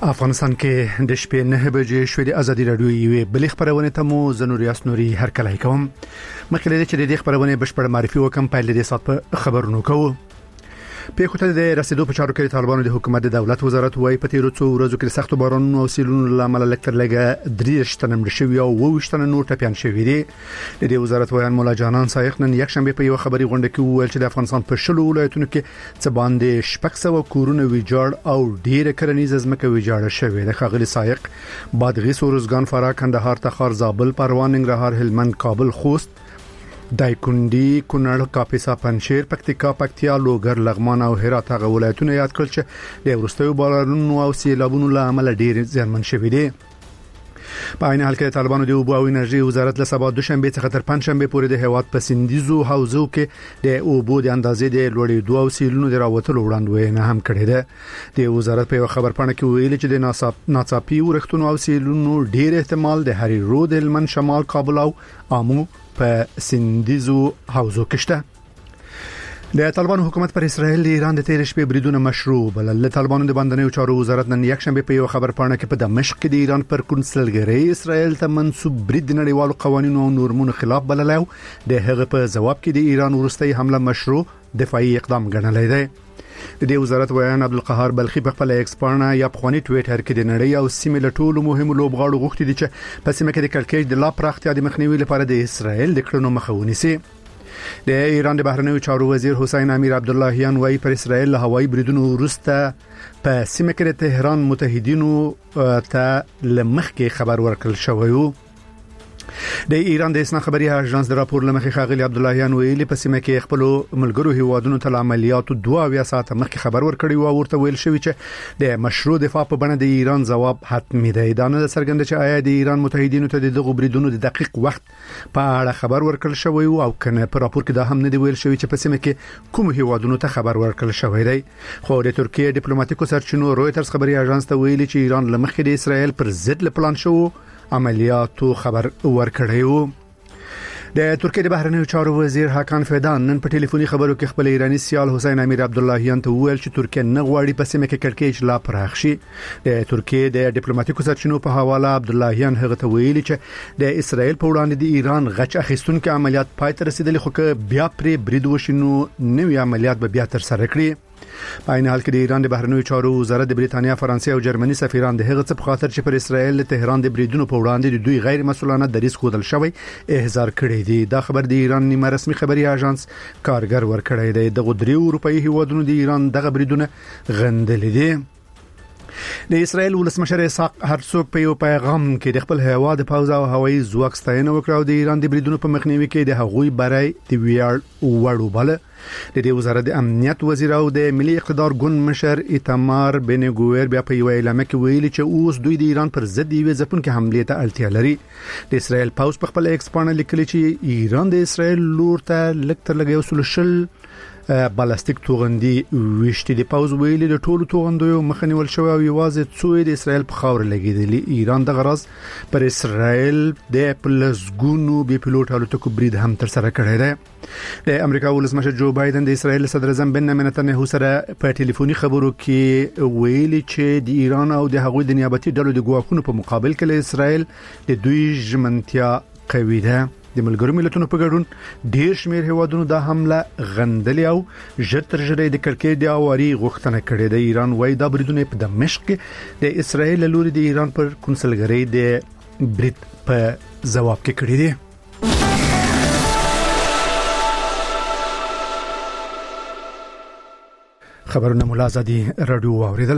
افغانستان کې د شپې 9 بجې شوې د ازادي رادیو یوې بل خبرونه ته مو زنوریاس نوري هر کله کوم مخکې چې د خبرونه بشپړ معرفي وکم په لدې سات په خبرونو کوو په کوټه د رسیدو په چارو کې طالبانو د حکومت د دولت وزارت وايي په تیرو څو ورځو کې سخت بارانونو او سیلونو لامل لکتر لګه 3 تنه مړ شوي او 2 تنه نور ټپيان شوي دي د وزارت وایي مولا جانان سایق نن یک شنبه په یو خبري غونډه کې وویل چې د افغانستان په شلو ولایتونو کې څه باندې شپږ سو کورونه ویجاړ او ډیره کرنیزه ځمکه ویجاړه شوې ده خاغلی سایق بادغیس روزګان فراه کندهار تخار زابل پروان ننګرهار هلمند کابل خوست دایکندی کونړ کاپیسا پنځیر پکتیکا پکتیا لوګر لغمان او هرات هغه ولایتونه یاد کړل چې د ورستیو بارانونو او سیلابونو له امله ډیر زیانمن شوي دي په عین حال کې طالبانو د اوبو او انرژي وزارت له سبا دوشنبه څخه تر پنځشنبه پورې د هیواد په سندیزو حوزو کې د اوبو د اندازې د لوړېدو او سیلونو د راوتلو وړاندوینه هم کړې ده د وزارت په خبر پاڼه کې ویلي چې د ناڅاپي ورښتونو او سیلونو ډیر احتمال د هری رود هلمند شمال کابل او امو په سندیزو حوزو کې شته د طالبانو حکومت پر اسرائیل د ایران د تیر شپې بریدونه مشروع بلل طالبانو د باندنیو چارو وزارت نن یک شنبه په یو خبر پاڼه کې په دمشق کې د ایران پر کنسلګری اسرائیل ته منسوب برید نړیوالو قوانینو او نورمونو خلاف بلل او د هغه په جواب کې د ایران ورستۍ حمله مشروع دفاعي اقدام ګڼلای دی د دې وزارت ویان عبدالقهار بلخی په خپل ایکس پاڼه یا په ټوئیټر کې د نړۍ او سیمه له ټولو مهمو لوبغاړو غوښتي دي چې په سیمه کې د کړکېچ د لا پراختیا د مخنیوي لپاره د اسرائیل د کړنو مخه ونیسي د ایران د بهرنیو چارو وزیر حسین امیر عبداللهیان وايي پر اسرائیل له هوایي بریدونو وروسته په سیمه کې د تهران متحدینو ته لمخ کې خبر ورکړل شوی د ایران د اسنا خبري اژانس د راپور لمخې خاغلی عبداللهیان ویلي په سیمه کې خپل ملګرو هیوادونو ته عملیاتو 2 ساعت مخکې خبر ورکړی او ورته ویل شوی چې د مشروع دفاع په بڼه د ایران جواب حتمی دی دا نه څرګند چې آیا د ایران متحدینو ته د دغه بریدونو د دقیق وخت په اړه خبر ورکړل شوی او کنه په راپور کې دا هم نه دی ویل شوی چې په سیمه کې کوم هیوادونو ته خبر ورکړل شوی دی خو د ترکیه ډیپلوماټیکو سرچینو رويټرز خبري اژانس ته ویلي چې ایران لمخې د اسرائیل پر ضد پلان شو عملیاتو خبر ورکړیو د ترکیه د بهرنیو چارو وزیر حکان فیدان نن په ټلیفوني خبرو کې خپل ایرانی سیال حسین امیر عبداللهیان ته وویل چې ترکیه نه غواړي په سیمه کې کړکېچ لا پراخ شي د ترکیه د ډیپلوماټیکو سرچینو په حواله عبداللهیان هغه ته ویلي چې د اسرائیل په وړاندې د ایران غچ اخیستونکو عملیات پای ته رسیدلي خو بیا پرې برید وشینو نوې عملیات به بیا تر سره کړي په عین حال کې د ایران د بهرنیو چارو وزارت د بریتانیا فرانسې او جرمني سفیران د هغه څه په خاطر چې پر اسرائیل له تهران د بریدونو په وړاندې د دوی غیر مسؤلانه دریځ خودل شوی احضار کړی دی دا خبر د ایران نیمه رسمي خبري اژانس کارګر ورکړی دی د 3 اروپאי هیوادونو د ایران دغه بریدونه غندل دي د اسرائیل ولسمشر اسحاق هرڅوک په یو پیغام کې د خپل هوا د پوز او هوایي ځواک ستاینه وکړه او د ایران د بریدونو په مخنیوي کې د هغوی برای د وړو بل د دې وزارت د امنیت وزیر او د ملي اقتدار ګوند مشر ایتمار بن ګویر بیا په یو اعلامیه کې ویلي چې اوس دوی د ایران پر ضد یو ځپونکو حمله ته اړتیا لري د اسرائیل پوز په خپل ایکس پاڼه لیکلي چې ایران د اسرائیل لور ته لکتر لګي وسول شل بالستیک توغندي وشتي د پاوز ویلي د ټولو توغندیو مخنیول شوی او یوازې څوې د اسرائیل په خاور لګیدلی ایران د غرض پر اسرائیل د پلسګونو بي پيلوټ الوتکو برید هم تر سره کړی دی د امریکا ولسمشر جو بایدن د اسرائیل صدر اعظم بنیامین نتنیاهو سره په ټلیفوني خبرو کې ویلي چې د ایران او د هغوی د نیابتي ډلو د ګواښونو په مقابل کې له اسرائیل د دوی ژمنتیا قوي ده د ملګرو ملتونو په ګډون ډیر شمیر هیوادونو دا حمله غندلې او ژر د کړکېچ د اواري غوښتنه کړې ده ایران وايي دا بریدونه په دمشق کې د اسرائیل لوري د ایران پر کنسلګری د برید په جواب کې کړی دي خبرونه مولا زادي رادیو اوریدل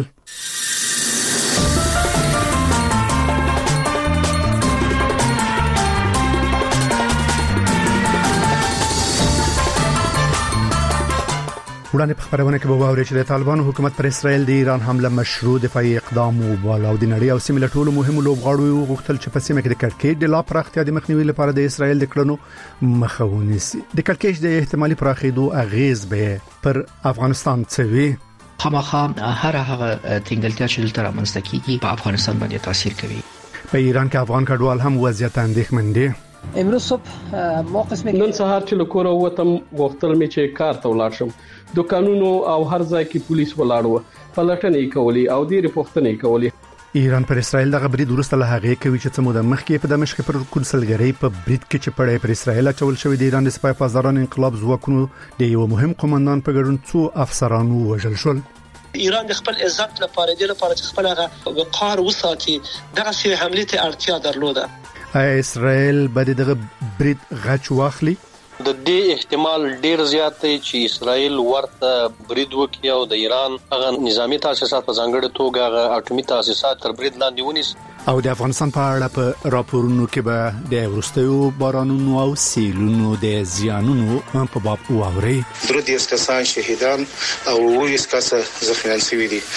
وړاندې په خبرونه کې به واوري چې د طالبانو حکومت پر اسرائیل د ایران حمله مشروع دفاعي اقدام وباله او د نړۍ او سیمه له ټولو مهمو لوبغاړو غوښتل چې په سیمه کې د کړکېچ د لا پراختیا د مخنیوي لپاره د اسرائیل د کړنو مخه ونیسي د کړکېچ د احتمالي پراخېدو اغیز به پر افغانستان څه وي خامخا هر هغه تنګلتیا چې دلته رامنځته کیږي په افغانستان باندې تاثیر کوي په ایران کې افغان کډوال هم وضعیت اندېښمن دي امروز صبح ما قسمه نن سهار چې لکور وتم غوښتل می چې کار ته ولاړ شم دکانونو او هر ځای کې پولیس ولاړ و پلټنې کولې او ډېر پوښتنې کولې ایران پر اسرائیل دغه برید ورسته له هغه کوي چې څه موده مخکې په دمشق پر کنسلګری په برید کې چې پړې پر اسرائیل اچول شوې د ایران د سپای پاسداران انقلاب ځواکونو د یو مهم قومندان په ګډون څو افسرانو وژل شول. ایران د خپل عزت لپاره د لپاره چې خپل هغه وقار وساتي دغه سي حمله ته اړتیا درلوده. اسرائیل به دغه برید غچ واخلي. د دې احتمال ډیر زیات دی چې اسرائیل ورته برید وکړي او د ایران هغه نظامی تاسیسات په ځانګړي توګه هغه اټومي تاسیسات تر برید لاندې ونیسي. او د افغانستان په اړه په راپورونو کې به د وروستیو بارانونو او سیلونو د زیانونو په باب واوري. 30 کسان شهیدان او 20 کسان زخمیان شوي دي.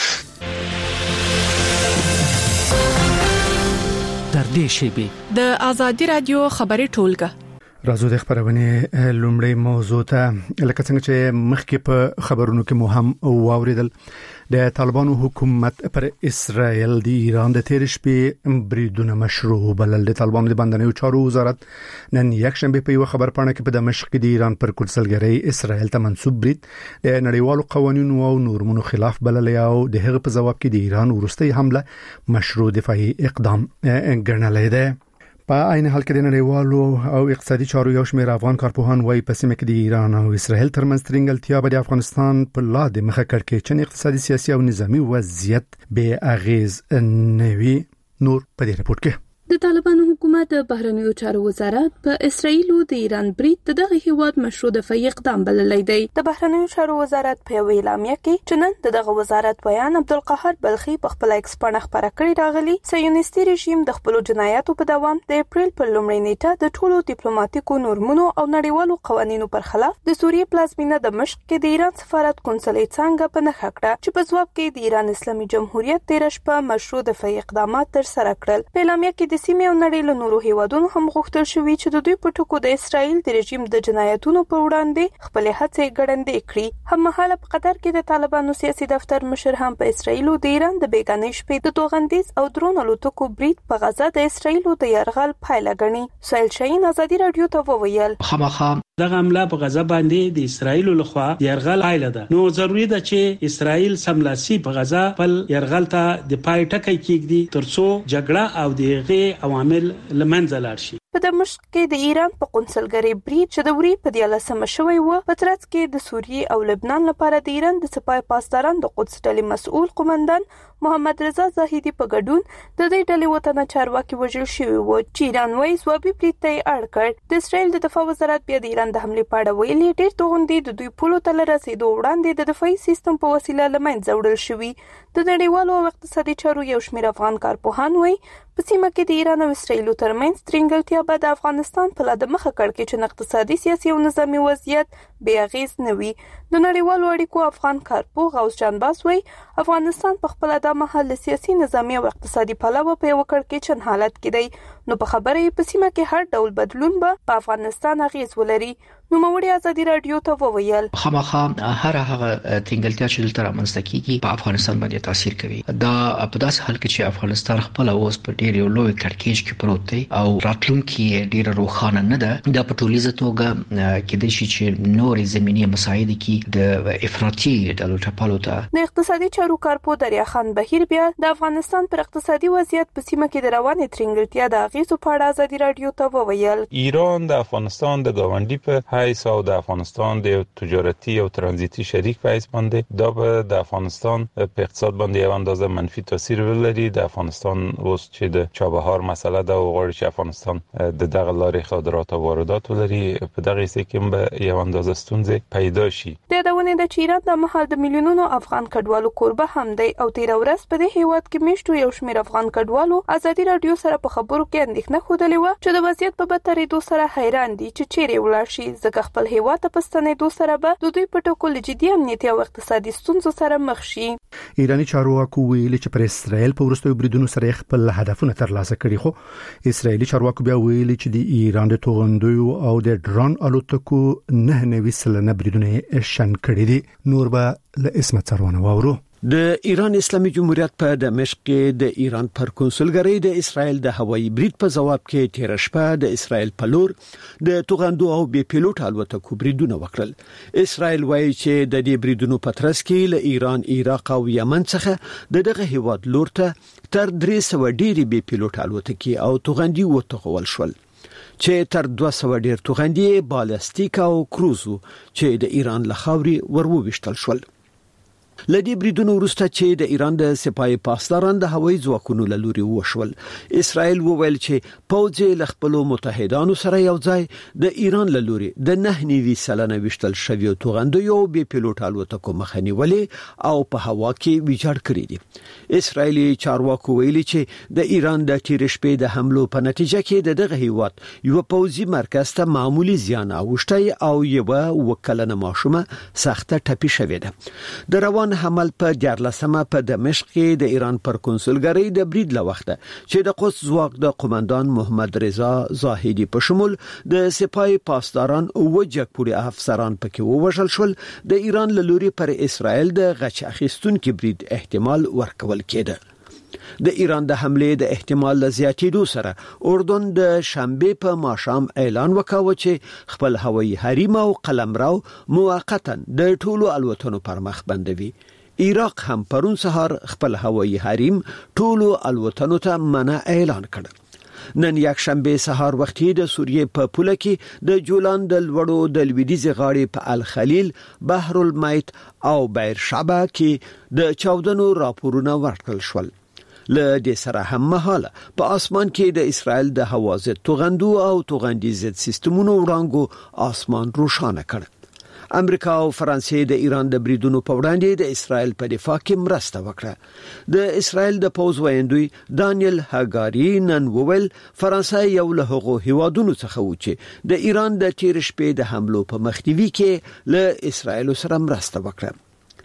در دې شی د آزادي رادیو خبري ټولګه راځو د خبرونه لومړی موضوع ته لکه څنګه چې مخکې په خبرونو کې مو هم واوریدل د طالبانو حکومت پر اسرائیل د ایران د تیر شپې بریدونه مشروع بلل. د طالبانو د بندنیو چارو وزارت نن یک شنبه په یو خبر پاڼه کې په دمشق کې د ایران پر کنسلګری اسرائیل ته منسوب برید د نړیوالو قوانینو او نورمونو خلاف بلل او د هغه په جواب کې د ایران وروستي حمله مشروع دفاعي اقدام ګڼلې ده. په عین حال کې د نړیوالو او اقتصادي چارو یو شمېر افغان کارپوهان وايي په سیمه کې د ایران او اسرائیل ترمنځ ترنګلتیا به د افغانستان په لاد مخه کړکېچن اقتصادي سیاسي او نظامی وضعیت به اغیز نوي. نور په دې رپورت کې د طالبانو حکومت د بهرنیو چارو وزارت په اسرائیل او د ایران برید دغه هیواد مشروع دفاعي اقدام بللی دی. د بهرنیو چارو وزارت په اعلامیه کې چې نن دغه وزارت بیان عبدالقاهر بلخي په خپل ایکس باندې خبره کړې راغلي صهیونیستي رژیم د خپل جنایاتو په دوام د اپریل پر لومړۍ نیټه د ټولو ډیپلوماټیکو نورمونو او نړیوالو قوانینو پر خلاف د سوریې پلازمینه دمشق کې د ایران سفارت قونسلۍ څنګه په نښه کړه چې په ځواب کې د ایران اسلامي جمهوریت 13 شپه مشروع دفاعي اقدامات تر سره کړل. په اعلامیه کې د سیمې او نړۍ له نورو هیوادونو هم غوښتل شوی چې د دوی په ټکو د اسرائیل د رژیم د جنایتونو پر وړاندې خپل هڅې ګړندې کړي. هم مهاله په قطر کې د طالبانو سیاسي دفتر مشر هم په اسرائیل او د ایران د بیګانې شپې د توغندیز او درون الوتکو برید په غزا د اسرائیل او د یرغل پایله ګڼي. سهیل شاهین آزادي رادیو ته وویل خامخا دغه حمله په غزا باندې د اسرائیل لخوا یرغل پایله ده. نو ضروری ده چې اسرائیل سملاسي په غزا بل یرغل ته د پای ټکی کېږي ترڅو جګړه او دغه عوامل لمنځه لاړ شي. په دمشق کې د ایران په قونسلګری برید چې د وری په 13 شوی و په ترڅ کې د سوریې او لبنان لپاره د ایران د سپای پاسداران د قدس ډلې مسؤل قومندان محمد رضا زاهدی په ګډون د دې ډلې وطن چارواکي وژل شوی و چې ایران وايي ځوابي برید ته اړ کړ. د اسرائیل د دفاع وزارت بیا د ایران د حمله په اړه ویلي ډېر توغندي د دوی پولو ته رسیدو وړاندې د دفاعي سیستم په وسیله لمنځه وړل شوی. د نړیوالو او اقتصادي چارو یو شمېر افغان کارپوهان وايي په سیمه کې د ایران او اسرائیل ترمنځ ترنګلتیا به د افغانستان په لاد مخه کړکېچن اقتصادي سیاسي او نظامی وضعیت بې اغیز نه وي. د نړیوالو اړیکو افغان کارپوه غوث جان باس وايي افغانستان په خپل د محل سیاسي نظامی او اقتصادي پلوه په یو کړکېچن حالت کې دی. نو په خبره په سیمه کې هر ډول بدلون به په افغانستان اغیز ولري. نو موري آزادي رادیو ته وویل خامخا هر هغه تنګلتیا چې دلته رامنځته کیږي په افغانستان باندې تاثیر کوي. دا په داسې حال کې چې افغانستان خپل اوس په ډیر یو لوی کړکېچ کې پروت دی او راتلونکي ډیر روښانه نه ده. دا په ټولیزه توګه کې د شي چې نورې زمینی مساعد کې د افراطي ډلو ټپالو ته د اقتصادي چارو کارپو دریا خان بهیر بیا د افغانستان پر اقتصادي وضعیت په سیمه کې د روانې ترنګلتیا د اغیزو په اړه آزادي رادیو ته وویل ایران د افغانستان د گاونډي په حیث او د افغانستان د تجارتي او ترانزیتي شریک په حیث باندې دا به د افغانستان په اقتصاد باندې یو اندازه منفي تاثیر ولري. د افغانستان اوس چې د چابهار مسله ده او غواړي چې افغانستان د دغه لارې صادرات او واردات ولري په دغه څه کې به یو اندازه ستونزې پیدا شي. د یادونه د ایران د مهال د میلیونونو افغان کډوالو کوربه هم دی او تیر ورځ په دې هیواد کې میشتو یو شمېر افغان کډوالو آزادي رادیو سره په خبرو کې اندېښنه خوده و چې د وضعیت په بدترېدو سره حیران دي چې چیرې ولاړ شي ځکه خپل هیواد ته پستنېدو سره به د دوی په ټکو له جدي امنیتي او اقتصادي ستونزو سره مخ شي. ایرانی چارواکو ویلي چې پر اسرائیل په وروستیو بریدونو سره خپل هدفونه ترلاسه کړي خو اسرائیلي چارواکو بیا ویلي چې د ایران د توغندیو او د ډرون الوتکو 9 بریدونه شن کړي دي. نور به له اسمت سروانه واورو. د ایران اسلامي جمهوریت په دمشق کې د ایران پر کنسولګری د اسرائیل د هوایي برید په جواب کې تیر شپه د اسرائیل په لور د توغندو او بي پیلوټ الوتکو بریدونه وکړل. اسرائیل وایي چې د دې بریدونو په ترڅ کې له ایران، عراق او یمن څخه دغه هیواد لور ته تر 300 ډیری بي پیلوټ الوتکې او توغندي وټغول شول چې تر 200 ډیر توغندي بالستیک او کروزو چې د ایران له خاوري ورو وشتل شول. لدی بریدونو وروسته چې د ایران د سپای پاسداران د هوایي ځواکونو له لوري وشول، اسرائیل وویل چې پوځ له خپل متحدانو سره یو ځای د ایران له لوري د 9.9% وشتل شوی توغندو یو بي پیلوټ الوتکو مخه نیولې او په هوا کې ویجاړ کړی دي. اسرائیلي چارواکو ویلي چې د ایران د تیر شپې د حملو په نتیجه کې دغه هیواد یو پوځي مرکز ته معمولی زیان اوښتي او یو وکلنه ماشومه سخته ټپي شوې ده. د روان حمل په 14 په دمشق کې د ایران پر کنسولګری د برید لوخته چې د قدس ځواک د قومندان محمد رضا زاهدی په شمول د سپای پاسداران او جګپوري افسران پکې ووژل شول. د ایران له لوري پر اسرائیل د غچ اخیستونکو برید احتمال ورکول کېده. د ایران د حمله د احتمال زیاتېدو سره اردن د شنبه په ماښام اعلان وکاوه چې خپل هوایي حریم او قلمرو موقتا د ټولو الوتنو پر مخ بندوي. عراق هم پرون سهار خپل هوایي حریم ټولو الوتنو ته منع اعلان کړ. نن یک شنبه سهار وختي د سوریې په پوله کې د جولان د لوړو د لویدیځ غاړې په الخلیل، بحر المیت او بیر شعبه کې د چاودنو راپورونه ورکړل شول. له دې سره هم مهاله په اسمان کې د اسرائیل د هوا ضد توغندو او توغندي ضد سیستمونو وړاندو اسمان روښانه کړ. امریکا او فرانسې د ایران د بریدونو په وړاندې د اسرائیل په دفاع کې مرسته وکړه. د اسرائیل د پوځ ویاندوی دانیل هاګاری نن وویل فرانسه یو له هغو هیوادونو څخه و چې د ایران د تیر شپې د حملو په مخنیوي کې له اسرائیل سره مرسته وکړه.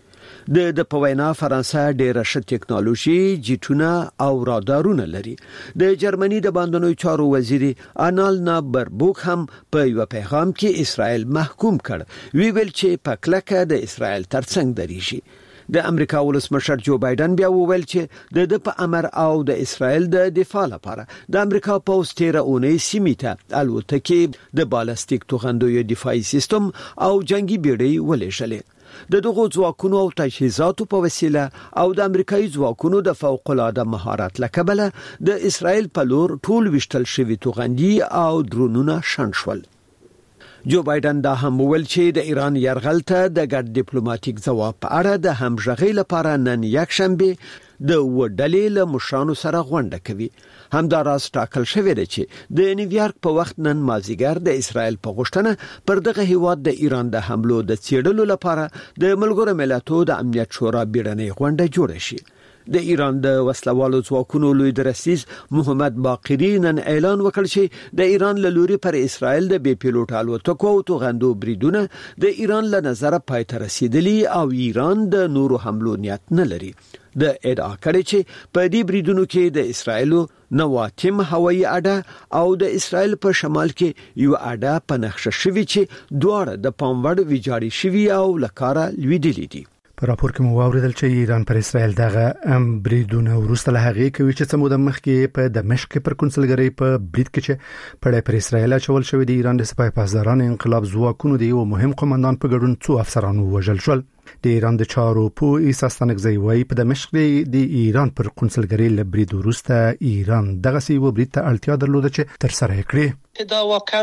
د پوینا فرانسه ډېر ښه ټکنالوژي، جیټونه او رادارونه لري. د جرمني د باندنوي چارو وزیر آنالنا بربوک هم په یو پیغام کې اسرائیل محکوم کړ. ویل چې په کلکه د اسرائیل ترڅنګ درېږي. د امریکا ولسمشر جو بایدن بیا وویل چې د په امر او د اسرائیل د دفاع لپاره د امریکا پوځ 13 اونۍ سیمه ته الوتکې د بالستیک توغندوی دفاعي سیستم او جنگي بیړۍ ولېږلې. د دغو ځواکونو او تجهیزاتو په وسیله او د امریکایي ځواکونو د فوق العاده مهارت لکبله د اسرائیل په لور ټول وشتل شوی توغندي او درونونه شنډ شول. جو بایدن دا هم وویل چې د ایران یرغل ته د ګډ ډیپلوماټیک ځواب په اړه د همغږۍ لپاره نن یک شنبه د وډلې له مشرانو سره غونډه کوي. همداراز ټاکل شوی دی چې د نیویارک په وخت نن مازیګر د اسرائیل په غوښتنه پر دغه هیواد د ایران د حملو د څېړلو لپاره د ملګرو ملتونو د امنیت شورا بیړنۍ غونډه جوړه شي. د ایران د وسلوالو ځواکونو لوی درسیز محمد باقری نن اعلان وکړ چې د ایران له لوري پر اسرائیل د بي پیلوټ الوتکو او توغندو بریدونه د ایران له نظر پای ته رسیدلی او ایران د نورو حملو نیت نه لري. د ادعا کړي چې په دې بریدونو کې د اسرائیل نواتم هوایي اډه او د اسرائیل په شمال کې یو اډه په نقشه شوی چې دواړه د پاموړ ویجاړي شوی او لکاره لویدلې دي. په راپور کې مو واوریدل چې ایران پر اسرائیل دغه بریدونه وروسته له هغه کوي چې سمود مخکې په دمشق پر کنسولګری په برید کې چې پړې پر اسرائیل چول شوی دی. ایران د سپای پاسداران انقلاب ځواکونو دی او مهم قومندان په ګډون څو افسرانو وژل شول. د ایران د چارو په ایساستانګزي وای په دمشق د ایران پر کنسولګری لبرید وروسته ایران دغه سی و برید ته اړتیا درلوده چې تر سره کړي. دا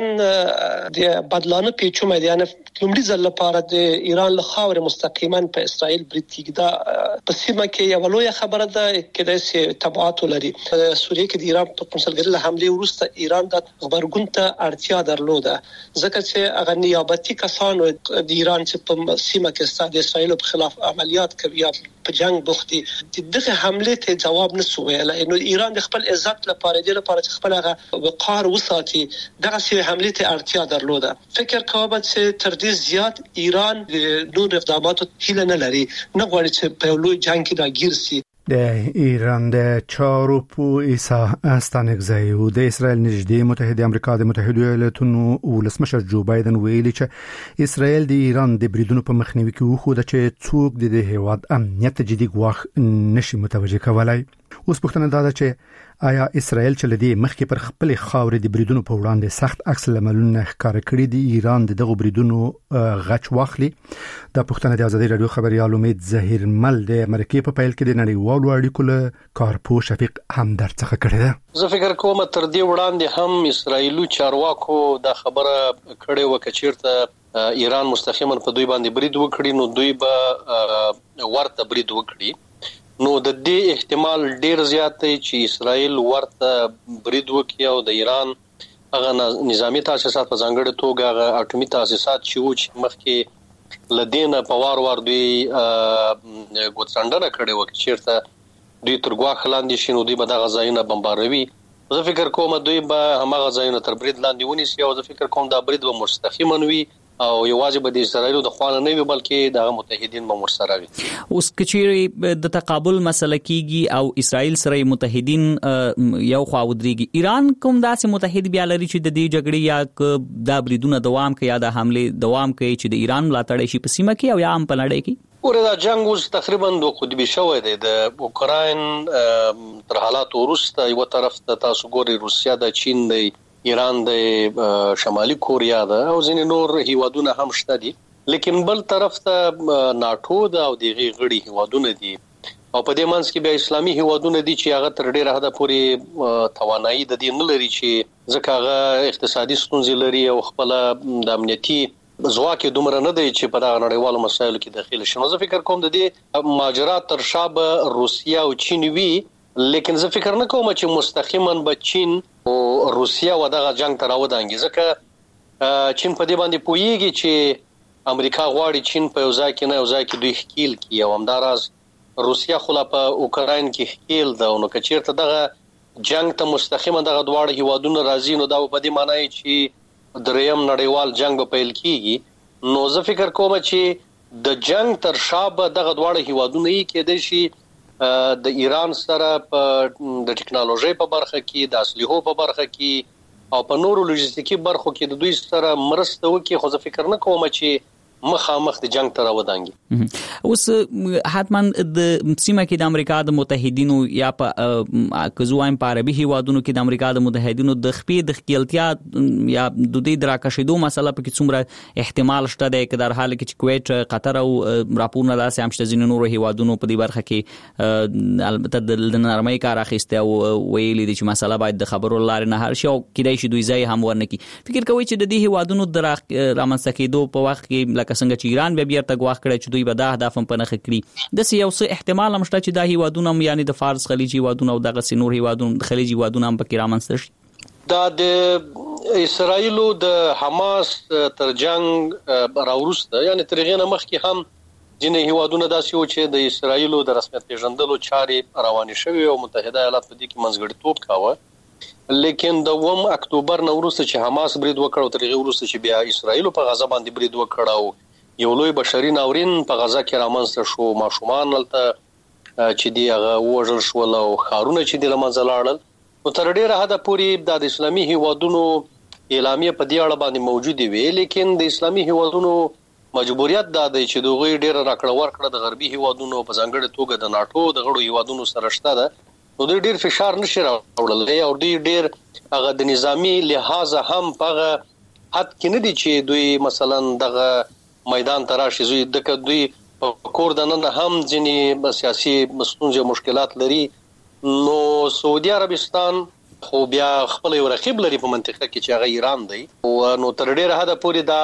واقعا د بدلانه پیچومه دي. یعنی لومړي ځل لپاره د ایران له خاورې مستقیما په اسرائیل برید کیږي. دا په سیمه کې یو لوی خبره ده چې د سي تبعات لري. سوریه کې د ایران په کنسولګری له حمله وروسته ایران د خبرګون ته اړتیا درلوده ځکه چې هغه نیابتي کسانو د ایران چې په سیمه کې ستاسو اسرائیل په خلاف عملیات کوي یا په جنگ بوختي دغه حمله ته جواب نسو ویل. نو ایران د خپل عزت لپاره د لپاره چې خپل هغه وقار وساتي دغه سي حمله ته اړتیا درلوده. فکر کوم چې تر دې زیات ایران د نور اقداماتو هیله نه لري، نه غواړي چې په لوی جنگ کې راګیر شي. د ایران د چارو پولیسا استانګزای او د اسرائیل نږدې متحده امریکا د متحده ایالاتونو ولسمشر جو بایدن ویلي چې اسرائیل د ایران د بریدونو په مخنیوي کې وخوده چې څوک د هیواد امنیت جدي ګواښ نشي متوجه کولای. اوس پوښتنه دا ده چې آیا اسرائیل چې لدی مخکې پر خپل خاورې د بریدونو په وړاندې سخت عکس العملونه ښکار کړی دی ایران دغه بریدونو غچ واخلي؟ دا پوښتنه د ازادي رادیو خبريال امید ظهیر مل د امریکای په پیل کې د نړیوالو اړیکو له کارپو شفیق همدرد څخه کړی ده. زه فکر کوم تر دې وړاندې هم اسرائیلو چارواکو دا خبره کړې و چې چیرته ایران مستقیما په دوی باندې برید وکړي نو دوی به ورته برید وکړي. نو د دې احتمال ډیر زیات دی چې اسرائیل ورته برید وکړي او د ایران هغه نظامی تاسیسات په ځانګړي توګه هغه اټومي تاسیسات چې مخکې لدینه په وار دوی ګوتڅنډنه کړې و چې چیرته دوی تر ګواښ لاندې شي نو دوی به دغه ځایونه بمباروي. زه فکر کوم دوی به همغه ځایونه تر برید لاندې ونیسي او زه فکر کوم دا برید به مستقیما وي او یوازې به د اسرائیل د خوانه نه وي بلکې د متحدین به ورسره وي. اوس کچېری د تقابل مسله کیږي او اسرائیل سره متحدین یو خوا ودرېږي ایران کوم داسې متحد بیا لري چې د دې جګړې یا د بریدونو دوام کوي یا د حمله دوام کوي چې د ایران ملاتړ شي په سیمه کې او یا هم په نړۍ کې؟ وردا جنگ اوس تقریبا د قطبي شوی دی د اوکراین تر حالات ورسته یو طرف ته تاسو ګوري روسیا د چین دی ایران د شمالي کوریا ده او ځینې نور هیوادونه هم شته دي لیکن بل طرف ته ناتو ده او دغه غړي هیوادونه دي او په دې منځ کې بیا اسلامي هیوادونه دي چې هغه تر ډیره حده پورې توانایي د دې نه لري چې ځکه هغه اقتصادي ستونزې لري او خپل د امنیتي ځواک دومره نه دی چې په دغه نړیوالو مسایلو کې داخل شي. نو زه فکر کوم د دې ماجرا تر شابه روسیا او چین وی لیکن زه فکر نه کوم چې مستقیما به چین او روسیا و دغه جنگ ته راودانګي ځکه چین په دې باندې پوېږي چې امریکا غواړي چین په یو ځای کې نه یو ځای کې دوی ښکیل کی او همداراز روسیا خلا په اوکراین کې ښکیل ده نو که چیرته دغه جنگ ته مستقیما دغه دواړه هیوادونه راځي نو دا په دې معنی چې دریم نړیوال جنگ به پیل کیږي. نو زه فکر کوم چې د جنگ تر شابه دغه دواړه هیوادونه یې کېدای شي د ایران سره په د ټکنالوژي په برخه کې د اسلحو په برخه کې او په نورو لوجستیکي برخو کې د دوی سره مرسته وکړي خو زه فکر نه کوم چې مخامخ د جنگ تر ودانګي. اوس حتمان د سیمه کې د امریکا د متحدینو یا په کزوایم په عربي هیوادونو کې د امریکا د متحدینو د خپې د خپلتیا یا د دې دراکشیدو مسله په کې څومره احتمال شته د در حال کې چې کویت قطر او راپورونه داسې هم شته ځینې نورو هیوادونو په دې برخه کې البته د نرمۍ کار اخیسته او ویلي دي چې مسله باید د خبرو لارې نه حل شي او کېدای شي دوی ځای هم ورنکي. فکر کوي چې د دې هیوادونو د رامنځته کېدو په وخت کې څنګه چې ایران به بیرته غواخ کړي چې دوی به دا هدف هم پنه کړی د یو څه احتمال هم شته چې دا هیوادونه یعنی د فارس خلیجي هیوادونه او دغه سینور هیوادونه د خلیجي هیوادونه هم پکې رامنځته شي. دا د اسرایلو د حماس تر جنگ راورسته یعنی ترغینه مخکې هم ځینې هیوادونه داسې و چې د اسرایلو د رسمیت پیژندلو چارې روانې شوې او متحده ایالات په دې کې منځګړیتوب کاوه لیکن د 1 اکتوبر نو وروسته چې حماس برید وکړ او ترغه وروسته چې بیا اسرایل په غزا باندې برید وکړ او یو لوی بشري ناورین په غزا کې رامنځته شو ماشومان لته چې دی هغه وژل شول او خارونه چې د لمنځه لاړل نو تر ډیره حده پورې د اسلامي هیوادونو اعلامیه په دې اړه باندې موجود وي لیکن د اسلامي هیوادونو مجبوریت دا دی چې دوی ډیره راکړه ورکړه د غربي هیوادونو په ځانګړي توګه د ناتو د غړو هیوادونو سره شته ده نو دوی ډیر فشار نشي راوړل او دوی ډیر هغه د نظامی لحاظ هم په حد کې نه دي چې دوی مثلا دغه میدان تراشي دوی په کور د نن هم ځینی سیاسي ستونزې مشکلات لري نو سعودي عربستان خو بیا خپل یو رقیب لري په منطقه کې چې هغه ایران دی او نو تر ډیره حد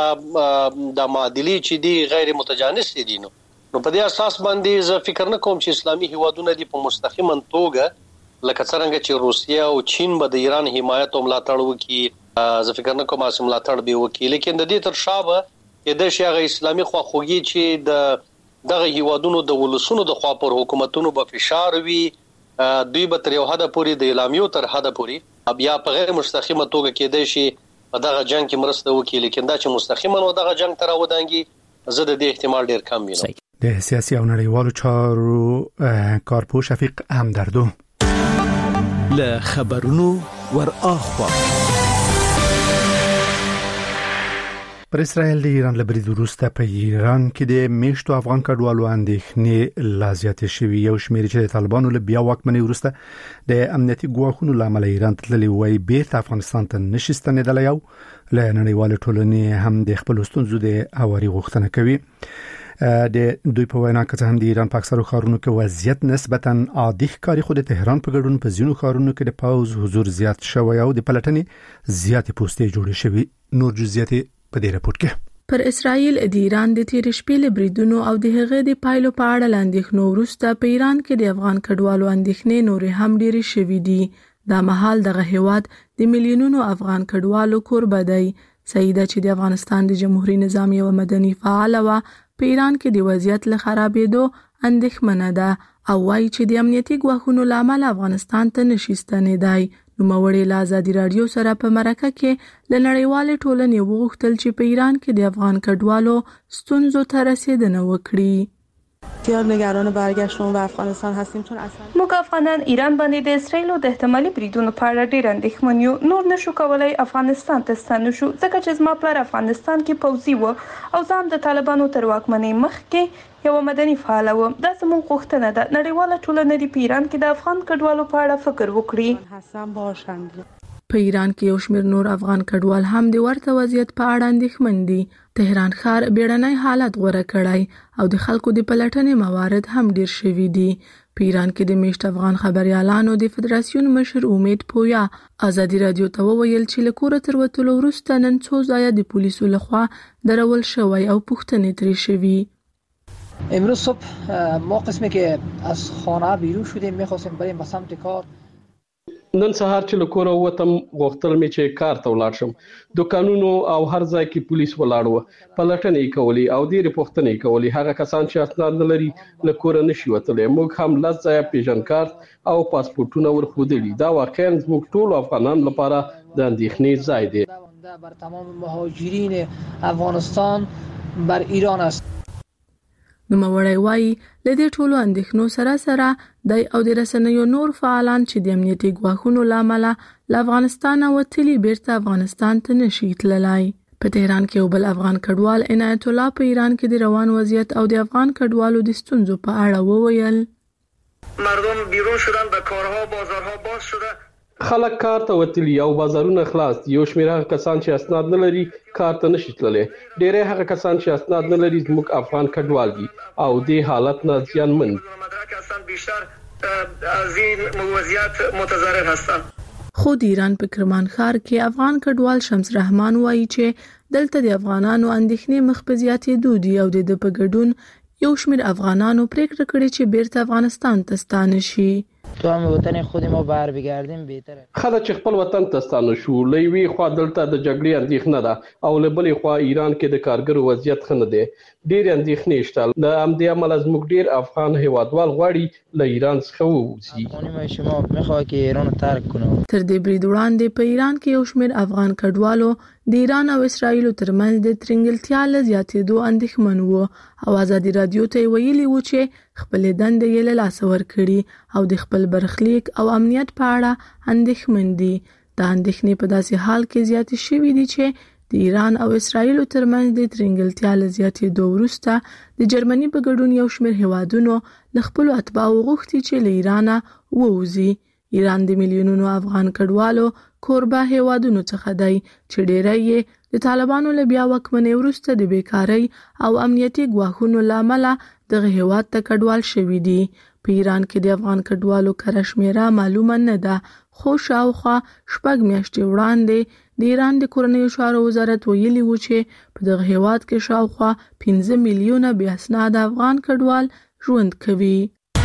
پورې د معادلي چې دی غیر متجانس دي نو په دې اساس باندې زه فکر نه کوم چې اسلامي هیوادونه دی په مستقیما توګه لکه څنګه چې روسیا او چین به د ایران حمایت او ملاتړ وکړي زه فکر نه کوم چې ملاتړ به وکړي لیکن د دې تر شابه کې د شیغه اسلامي خواخوږي چې دغه هیوادونو د ولسونو د خوا پر حکومتونو په فشار وي دوی به تر یو حد پورې د اعلامیو تر حد پورې بیا په غیر مستقیمه توګه کې د شي په دغه جنگ کې مرسته وکړي لیکن دا چې مستقیما و دغه جنگ تر ودانګي زه د دې احتمال ډیر کم وینم. د سیاسي او نړیوالو چارو کارپوه شفیق همدردو له خبرونو ور اخوا پر اسرائیل د ایران له برید وروسته په ایران کې د میشتو افغان کډوالو اندېښنې لا زیاتې شوې. یو شمېر چې د طالبانو له بیا واکمنۍ وروسته د امنیتي ګواښونو له امله ایران تللی وای بیرته افغانستان ته نشي ستنېدلی او له نړیوالې ټولنې هم د خپل ستونزو د هواري غوښتنه کوي. د دوی په وینا کې هم د ایران په اکثرو ښارونو کې وضعیت نسبتاً عادي ښکاري، خو د تهران په ګډون په ځینو ښارونو کې د پوځ حضور زیات شوی او د پلټنې زیاتې پوستې جوړې شوې. نور جزئیات په دې راپور کې پر اسرائیل د ایران د تیر شپې له بریدونو او د هغه د پایلو په اړه لاندېښنو وروسته په ایران کې د افغان کډوالو اندېښنې نور هم ډېرې شوې دي. دا مهال دغه هیواد د میلیونونو افغان کډوالو کوربه دی. سیده چې د افغانستان د جمهوریت نظام یو مدني فعال و په ایران کې د وضعیت له خرابېدو اندېښمنه ده او وايي چې د امنیتي ګواښونو له امله افغانستان ته نشي ستنېدای. نوموړی له ازادي رادیو سره په مرکه کې له نړیوالې ټولنې وغوښتل چې په ایران کې د افغان کډوالو ستونزو ته رسیدنه وکړي. بسیار نگران برگشتن به افغانستان هستیم چون اصلا موږ افغانان ایران باندې د اسرائیل د احتمالي بریدونو په اړه ډېر اندېښمن یو. نور نشو کولای افغانستان ته ستنو شو ځکه چې زما پلار افغانستان کې پوځي و او ځان د طالبانو تر واکمنۍ مخکې یو مدني فعال و. دا زموږ غوښتنه ده نړیواله ټولنه د ایران کې د افغان کډوالو په اړه فکر وکړي. په ایران کې یو شمېر نور افغان کډوال هم د ورته وضعیت په اړه اندېښمن دي. تهران ښار بیړنی حالت غوره کړی او د خلکو د پلټنې موارد هم ډیر شوي دي. په ایران کې د میشت افغان خبريالانو د فدراسیون مشر امید پویا ازادي رادیو ته وویل چې له کوره تر وتلو وروسته نن څو ځایه د پولیسو لخوا درول شوی او پوښتنې ترې شوي. امروز صبح ما قسمی که از خانه بیرون شدیم میخواستیم بریم به سمت کار. نن سهار چې له کوره وتم غوښتل مې چې کار ته ولاړ شم. دکانونو او هر ځای کې پولیس ولاړ و. پلټنې کولې او ډېرې پوښتنې کولې. هغه کسان چې اسناد نه لري له کوره نشي وتلی. موږ هم لږ ځای پیژن کارت او پاسپورتونه ورخودلي. دا واقعا زموږ ټول افغانانو لپاره د اندېښنې ځای دی. بر تمام مهاجرین افغانستان بر ایران است. نوموړی وایي له دې ټولو اندېښنو سره سره دی او د رسنیو نور فعالان چې د امنیتي ګواښونو له امله له افغانستانه وتلي بیرته افغانستان ته نشي تللی. په تهران کې یو بل افغان کډوال عنایت الله په ایران کې د روان وضعیت او د افغان کډوالو د ستونزو په اړه وویل. مردم بیرون شدن به کارها بازارها باز شده. خلک کار ته وتلي او بازارونه خلاص دي. یو شمېر هغه کسان چې اسناد نه لري کار ته نشي تللی. ډېری هغه کسان چې اسناد نه لري زموږ افغان کډوال دي او دې حالت نه زیانمن بیشتر از این وضعیت متضرر هستند. خود ایران په کرمان ښار کې افغان کډوال شمس رحمان وایي چې دلته د افغانانو اندېښنې مخ په زیاتېدو دي او د په ګډون یو شمېر افغانانو پریکړه کړې چې بیرته افغانستان ته ستانه شي. تو هم وطن خود ما بر بگردیم بهتره. خلک چې خپل وطن ته ستانه شو. له یوې خوا دلته د جګړې اندېښنه ده او له بلې خوا ایران کې د کارګرو وضعیت ښه نه دی. ډېرې اندېښنې شته. له همدې امله زموږ ډېر افغان هیوادوال غواړي له ایران څخه ووځي. افغاني شما میخواد که ایران رو ترک کنه. تر دې برید وړاندې په ایران کې یو شمېر افغان کډوالو د ایران او اسرائیل ترمنځ د ترنګلتیا له زیاتېدو اندېښمن وو او ازادي رادیو ته ویلي وو چې خپل دندې یې له لاسه ورکړي او د خپل برخلیک او امنیت په اړه اندېښمن دي. دا اندېښنې په داسې حال کې زیاتې شوې دي چې د ایران او اسرائیل ترمنځ د ترنګلتیا له زیاتېدو وروسته د جرمني په ګډون یو شمېر هیوادونو له خپلو اتباعو غوښتي چې له ایرانه ووځي. ایران د میلیونونو افغان کډوالو کوربه هیوادونو څخه دی چې ډېری یې د طالبانو له بیا واکمنۍ وروسته د بیکارۍ او امنیتي ګواښونو له امله دغه هیواد ته کډوال شوي دي. په ایران کې د افغان کډوالو کره شمېره معلومه نه ده، خو شاوخوا 6 میاشتې وړاندې د ایران د کورنیو چارو وزارت ویلي و چې په دغه هیواد کې شاوخوا 15 میلیونه بې اسناده افغان کډوال ژوند کوي.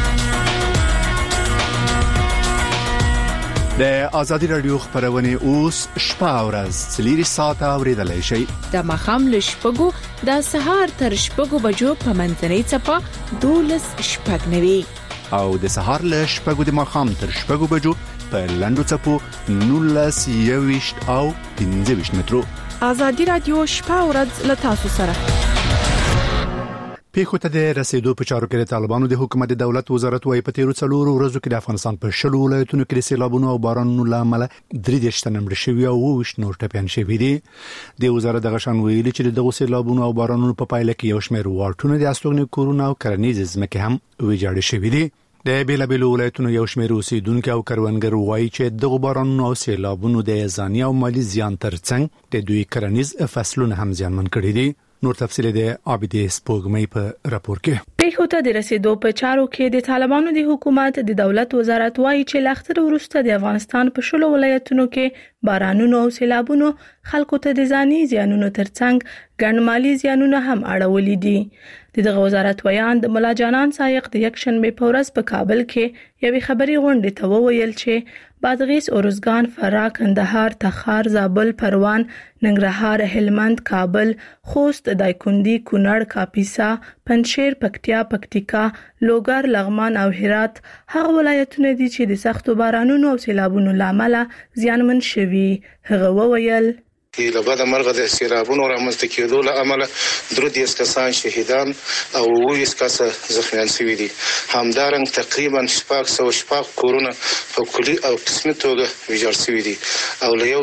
د ازادي رادیو خبرونه اوس شپه او ورځ 3 ساعته اوریدلای شئ. د مخام ل شپږو د سهار تر شپږو بجو په منځنۍ چپه 12:09 او د سهار ل شپږو د مخام تر شپږو بجو په لندو چپو 19:20 او 15 مترو. ازادي رادیو شپه او ورځ ل تاسو سره. پیښو ته د رسیدو په چارو کې طالبانو د حکومت دولت وزارت وايي په تیرو څلورو ورځو کې د افغانستان په شلو ولایتونو کې د سیلابونو او بارانونو لامل 23 تنه مړ شوي او 20 نور ټپيان شوي دي. د وزارت دغه شان ویلي چې دغه سیلابونو او بارانونو په پایله کې یو شمېر واټونه د استوګنې کورونه او کرنیز ځمکې هم ویجاړ شوي دي. د بیلابیلو ولایتونو یو شمېر اوسیدونکو او کروندګر وایي چې دغه بارانونو او سیلابونو د ځاني او مالی زیان ترڅنګ د دوی کرنیز فصلونه هم زیانمن کړي دي. نور تفصیل د عابدې سپوږمۍ په راپور کې. پیښو ته د رسیدو په چارو کې د طالبانو د حکومت د دولت وزارت وايي چې لختر وروسته د افغانستان په شلو ولایتونو کې بارانونو او سیلابونو خلکو ته د ځاني زیانونو ترڅنګ ګڼ مالی زیانونه هم اړولې دي. دغه وزارت ویان د ملا جانان سایق د یک شنبه په ورځ په کابل کې یوې خبري غونډې ته وویل چې بادغیس، اورزګان، فراه، کندهار، تخار، زابل، پروان، ننګرهار، هلمند، کابل، خوست، دایکنډي، کونړ، کاپیسا، پنجشیر، پکتیا، پکتیکا، لوګر، لغمان او هرات هغه ولایتونه دي چې د سختو بارانونو او سیلابونو لامل زیانمن شوي. هغه وویل له بعد مرغه د سیلابونو رامنځته کېدو له امله 13 کسان شهیدان او 20 کسان زخمیان شوي دي. همدارنګ تقریبا 600 کورونه په کلي او قسمي توګه ویجاړ شوي دي او له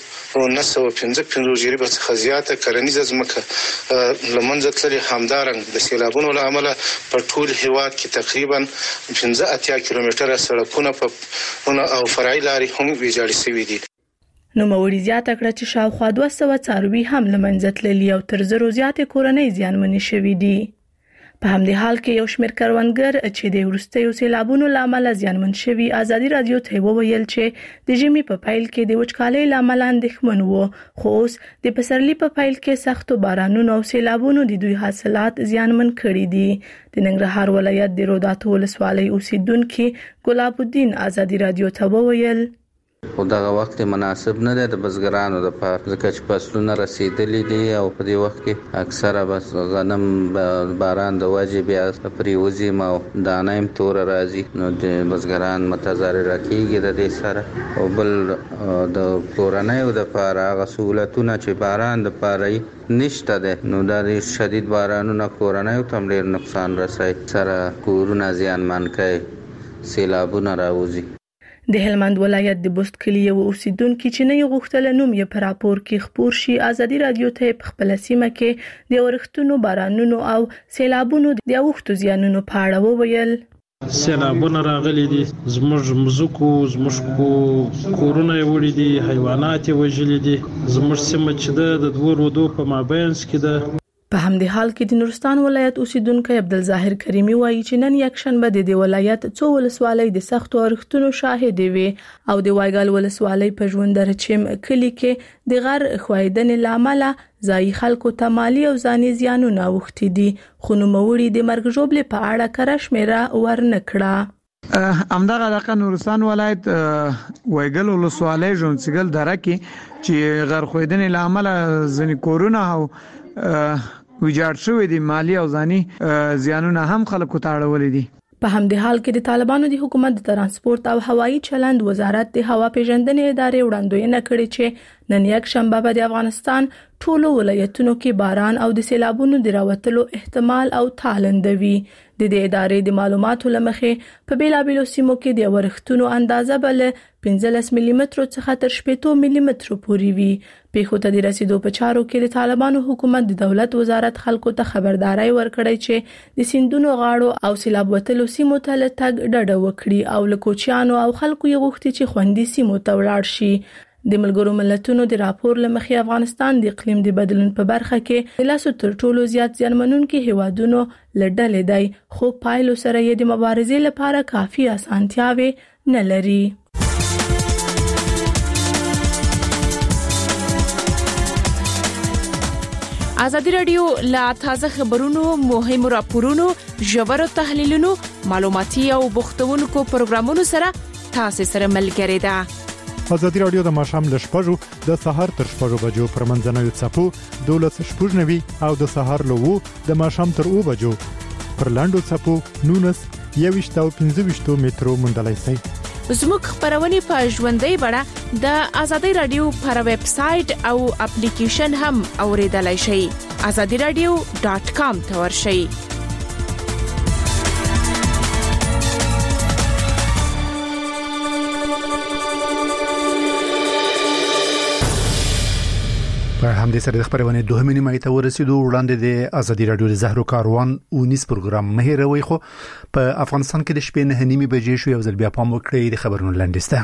1955 جریبه څخه زیاته کرنیزه ځمکه لمنځه تللې. همدارنګ د سیلابونو له امله په ټول هیواد کې تقریبا 15 کیلومتره سړکونه او فرعي لارې هم ویجاړ شوي دي. نو موري زیاته کړه چې شاوخوا 200 څاروي هم لمنځه تللي او تر زرو زیاتې کورنۍ زیانمنې شوي دي. په همدې حال کې یو شمېر کروندګر چې د وروستیو سیلابونو لامل زیانمن شوي ازادي رادیو ته وویل چې د ژمي په پایل کې د وچکالۍ لامل اندېښمن وو، خو اوس د پسرلي په پایل کې سختو بارانونو او سیلابونو د دوی حاصلات زیانمن کړي دي. د ننګرهار ولایت د روداتو ولسوالۍ اوسیدونکو ګلاب الدین ازادي رادیو ته وویل خو دغه وخت مناسب نه دی د بزګرانو لپاره ځکه چې فصلونه رسیدلي دي او په دې وخت کې اکثره بس غنم باران د وجې بیا پریوزي او دانه هم تور راځي نو د بزګران متضرر کیږي د دې سره او بل د کورنیو د لپاره هغه سہولتونه چې باران د لپاره نشته ده نو د شدید بارانونو کورنیو ته ډېر نقصان رسوي سره کورونه زیانمن کوي سیلابونه راوځي. د هلمند ولایت د بوست کلی یو اوسیدونکو چې نه غوښتل نوم یې په راپور کې خبر شي ازادي رادیو ته په خپل سیمه کې د ورښتونو بارانونو او سیلابونو د اوښتو زیانونو په اړه وویل. سیلابونه راغلي دي، زموږ مزکو زموږ کورونه وړي دي، حیوانات وژلي دي، زموږ سیمه چې د دوه رودو په مابینس کې ده. په همدې حال کې د نورستان ولایت اوسیدونکو عبدالظاهر کریمی وایي چې نن یک شنبه د دې ولایت څو ولسوالۍ د سختو اورښتونو شاهد وي او د وایګل ولسوالۍ په ژوندره چم کلی کې د غر خوایدنې لامل ځای خلکو ته مالی او ځاني زیانونه اوښتي دي، خو نوموړي د مرګ ژوبلې په اړه کره شمیره ورنکړه. همدغه علاقه نورستان ولایت وایګل ولسوالۍ ژوندسګل دره کې چې غر خوایدنې لامل ځنې کورونه او ویجاړ شوی دي، مالی او ځاني زیانونه هم خلکو ته اړولې دي. په همدې حال کې د طالبانو د حکومت د ترانسپورت او هوایي چلند وزارت د هوا پیژندنې ادارې وړاندوینه کړې چې نن یک شنبه په افغانستان ټولو ولایتونو کې باران او د سیلابونو د راوتلو احتمال او تالندوي. د دې ادارې د معلوماتو لمخې په بیلابیلو سیمو کې د ورښتونو اندازه بل 15 ملي متر څخه تر 80 ملي متر پورې وي. پیښو ته د رسیدو په چارو کې د طالبانو حکومت د دولت وزارت خلکو ته خبرداري ورکړی چې د سیندونو غاړو او سیلاب وتلو سیمو ته لټګ ډډه وکړي او لکوچیانو او خلکو یې غوښتي چې خوندي سیمو ته ولاړ شي. د ملګرو ملتونو د راپور لمخې افغانستان د اقلیم د بدلون په برخه کې د لاسو تر ټولو زیات زیانمنونکو هیوادونو لړل دی، خو پایلو سره یې د مبارزې لپاره کافي اسانتیاوي نه لري. ازادي رادیو لا تازه خبرونو، مهمو راپورونو، ژورو تحلیلونو، معلوماتي او بوختونکو پروګرامونو سره تاسو سره ملګری ده. ازادي رادیو د ماښام ل 6:00 د سهار تر 6:00 بجو پر منځنوي څپو 12:90 او د سهار له 2 د ماښام تر 2 بجو پر لاندو څپو 19 21 او 25 مترو مندلای شي. زموږ خبرونه په ژوندۍ بڼه د ازادي رادیو پر ویب سټ او اپلیکیشن هم اوریدلای شئ. azadiراdio.com ته ورشئ. په همدې سره د خبرونه دوهمه نیمه ته ورسېدو. وړاندې د ازادي رادیو د زهرو کاروان 19 پروګرام مهیروي خو په افغانستان کې د شپې 9:30 بجې شو. یو ځل بیا پام وکړئ د خبرونو لاندسته.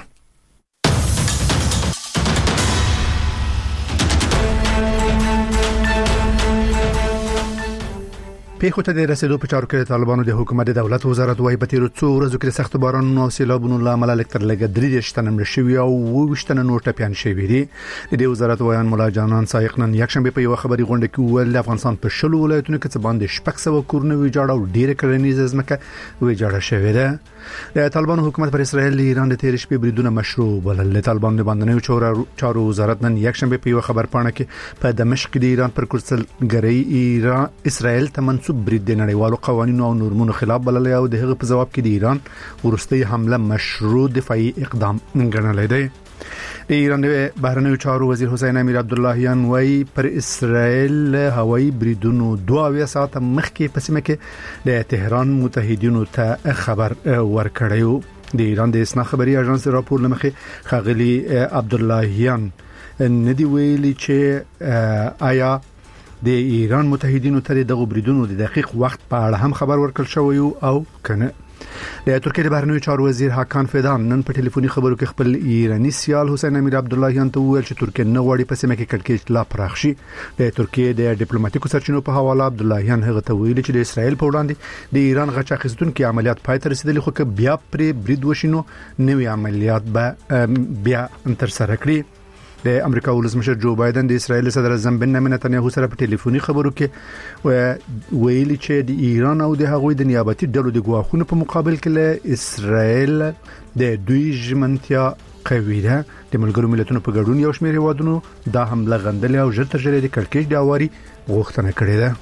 پیښو ته د رسیدو په چارو کې طالبانو د حکومت د دولت وزارت وايي په تیرو 2 ورځو کې سخت بارانونو او سیلابونو لامل لکتر لګ 3 شتنه شوی او 20 نور ټپيان شوی دي. د دې وزارت وایي مولا جانان سایق نن یکشنبه په یو خبري غونډه کې ویل افغانستان په شلو ولایتونو کې څه باندې شپږ سو کورونه ویجاړ او ډیره کرنیزه ځمکه ویجاړه شوې ده. د طالبانو حکومت پر اسرائیل ایران د تیر شپې بریدونه مشروع بلل. د طالبانو د باندې چارو وزارت نن یکشنبه په یو خبر پاڼه کې په دمشق د ایران پر کورسلګری ایران اسرائیل ته منسوب برید د نړیوالو قوانینو او نورمونو خلاف بلل او د هغه په جواب کې د ایران ورستي حمله مشروع دفاعي اقدام ګڼل دی. د ایران د بهرنیو چارو وزیر حسین امیر عبداللهیان وايي پر اسرائیل هوایي بریدونو 2 ساعت مخکې په سیمه کې د تهران متحدینو ته خبر ورکړیو. د ایران د اسنا خبري اژانس راپور لمخې خاغلی عبداللهیان ندی ویلي چې آیا د ایران متحدینو ته دغه بریدونو د دقیق وخت په اړه هم خبر ورکړل شوی او کنه. د ترکیه د بهرنیو چارو وزیر حکان فیدان نن په ټلیفوني خبرو کې خپل ایرانی سیال حسین امیر عبداللهیان ته وویل چې ترکیه نه غواړي په سیمه کې کړکېچ لا پراخ شي. د ترکیه د ډیپلوماټیکو سرچینو په حواله عبداللهیان هغه ته ویل چې د اسرائیل په وړاندې د ایران غچ اخیستونکو عملیات پای ته رسیدلي خو که بیا پر برید وشینو نوې عملیات به بیا تر سره کړي. د امریکا ولسمشر جو بایدن د اسرائیل صدر اعظم بنیامین نتنیاهو سره په ټلیفوني خبرو کې ویلي چې د ایران او د هغوی د نیابتي ډلو د ګواښونو په مقابل کې له اسرائیل د دوی ژمنتیا قوي ده. د ملګرو ملتونو په ګډون یو شمېر هیوادونو دا حمله غندلې او ژر تر ژره د کړکېچ د اواري غوښتنه کړې ده.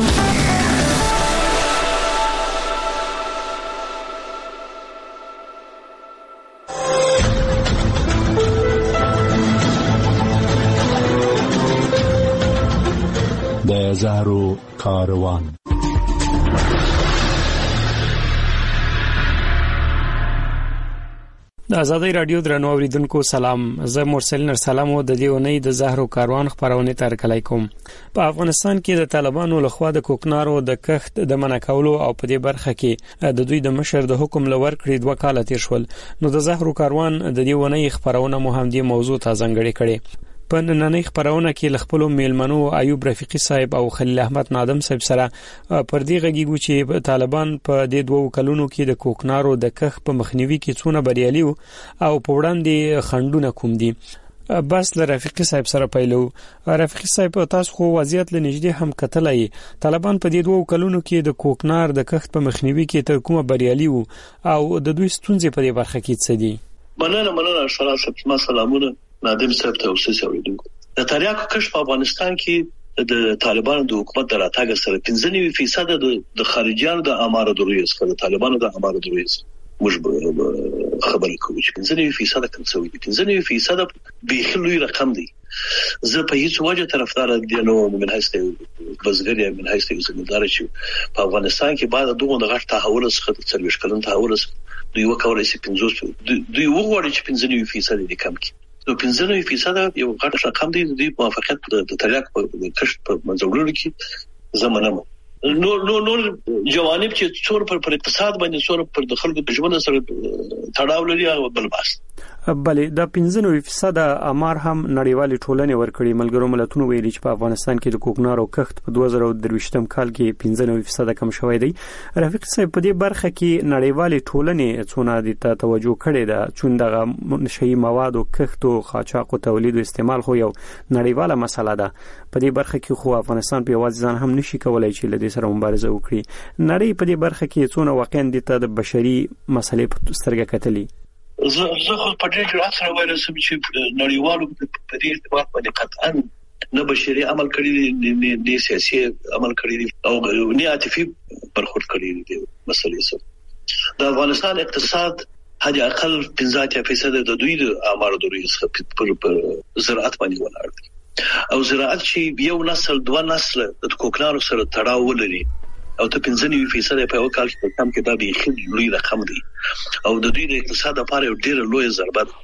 زهرو کاروان. د ازادي رادیو درنو اوریدونکو سلام. زه مرسل نرسلام او د دیونی د زهرو کاروان خبرونه ترکلای کوم. په افغانستان کې د طالبانو لخوا د کوکنارو د کښت د منع کولو او په دې برخه کې د دوی د مشر د حکم لور کړی 2 کال تیر شول. نو د زهرو کاروان د دیونی خبرونه مهم دي موضوع ته ځانګړي کړي. په نننۍ خبرونه کې خپل میلمنو ایوب رفیقی صاحب او خلیل احمد نادم صاحب سره پر دې غږیږو چې طالبان په دې 2 کلونو کې د کوکنارو د کښت په مخنیوي کې څونه بریالي او په وړاندې خندونه کوم دي. بس له رفیقی صاحب سره پیلو. رفیقی صاحب تاسو خو وضعیت لنږدې هم کتلای. طالبان په دې 2 کلونو کې د کوکنار د کښت په مخنیوي کې تر کومه بریالي او د دوی ستونزې په دې برخه کې څه دي؟ مننه شرف سلامونه نادم صاحب ته اوسه اوریدونکو. د تریاکو کښت په افغانستان کې د طالبانو د حکومت د راتګ سره 95% د خارجيانو د اماره دروي څخه د طالبانو د اماره دروي موږ خبرې کوو چې 95% کوم څه وي. 95% به خلوی رقم دی. زه په هیڅ وجه طرفدار دي نو من هسته بزګر من هسته زمیندار چې په افغانستان کې بعد دغه د غټ تحول څخه د 40 کلن تحول دوی وکولای شي 50 دوی وګوري چې 95% دي کم کی. نو 95% یو غټ رقم دی. د موافقت د تریاک په کښت په منځوړلو کې زمونږ نو جوانب چې څور پر اقتصاد باندې څور پر د خلکو د ژوند سره تړاو لري او بل بس. بلې د 95% امر هم نړیوالې ټولنې ورکړي. ملګرو ملتونو ویلي چې په افغانستان کې د کوکنارو کښت په 2023م کال کې 95% کم شوی دی. رفیق صاحب په دې برخه کې نړیوالې ټولنې څونه د توجه کړې ده چې دغه نشئی مواد او کښت او قاچاق او تولید او استعمال خو یو نړیواله مسله ده. په دې برخه کې خو افغانستان په یوازې ځان هم نشي کولای چې له دې سره مبارزه وکړي. نړۍ په دې برخه کې څونه واقعا د بشري مسلې په سترګه کتلي. زه خو په دې جرأت سره وایم چې نړیوالو په دې ارتباط باندې قطعا نه بشري عمل کړی دي سیاسي عمل کړی دي او نه عاطفي برخورد کړی دي. مسلې سره د افغانستان اقتصاد حد اقل 15% د دوی د امارو دوی څخه پر زراعت باندې ولاړ دي. او زراعت چې یو نسل 2 نسل د کوکنارو سره تړاو لري او ته 95% په یو کال کې کم کې دا به خېل لوی رقم دی او د دوی د اقتصاد لپاره یو ډېر لوی ضربه ده.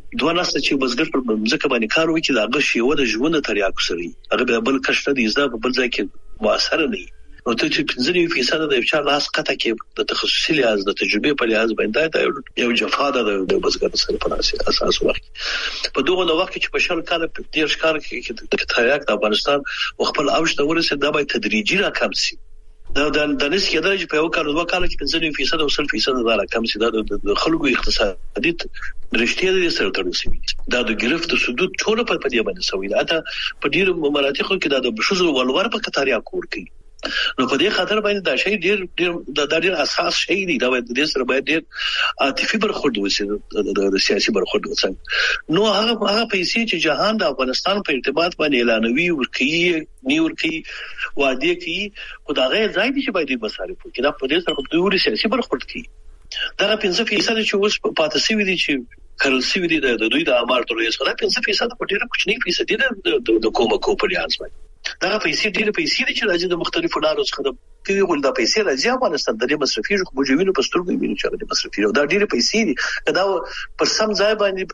دوه نسل چې بزګر پر ځکه باندې کار وکړي دا غو شیوه د ژوند تریاکو سره هغه بل کښته دي زده په بل ځای کې موثر نه او ته چې 15% د یو چا لاس قطه کې د تخصصي لحاظ د تجربه په لحاظ باندې دا یو جفا د بزګر سره په اساس وخت په دغه وخت کې په شل کال په دیر ښکار کې د تریاک د افغانستان خپل اوج ته ورسېد دا به تدریجي راکم شي دا د نس کې درجه په یو کال دوه کال کې 15% او 10% دا راکم شي دا د خلکو اقتصادي رښتیا دي سره تړل شوی دا د گرفت سدود ټول په دې باندې سوي دا په ډیر مراتخو کې دا د بشوز ولور په کتاریا کور کوي نو په دې خاطر باندې دا شی ډیر اساس شی دی دا د دې سره باید ډیر عاطفي برخورد وشي د سیاسي برخورد وشي نو هغه پیسې چې جهان د افغانستان په ارتباط باندې اعلانوي ورکي نیورکي وعده کوي خدای ځای دي چې باید مصارف وکړي دا په دې سره په ډیر سیاسي برخورد کوي دا 15% چې اوس پاتې شوی دي چې کرنسي وي د دوی د امارت رئیس خدای 15% په ډیره کوچنی فیصد دي د کومه کوپریانس باندې دا پیسې ډېر پیسې دي چې راځي د مختلفو لارو څخه د کوي ول دا پیسې راځي افغانستان د مصرفي مجوینو په سترګو ویني چې د مصرفي دا ډېر پیسې دي دا پر سم ځای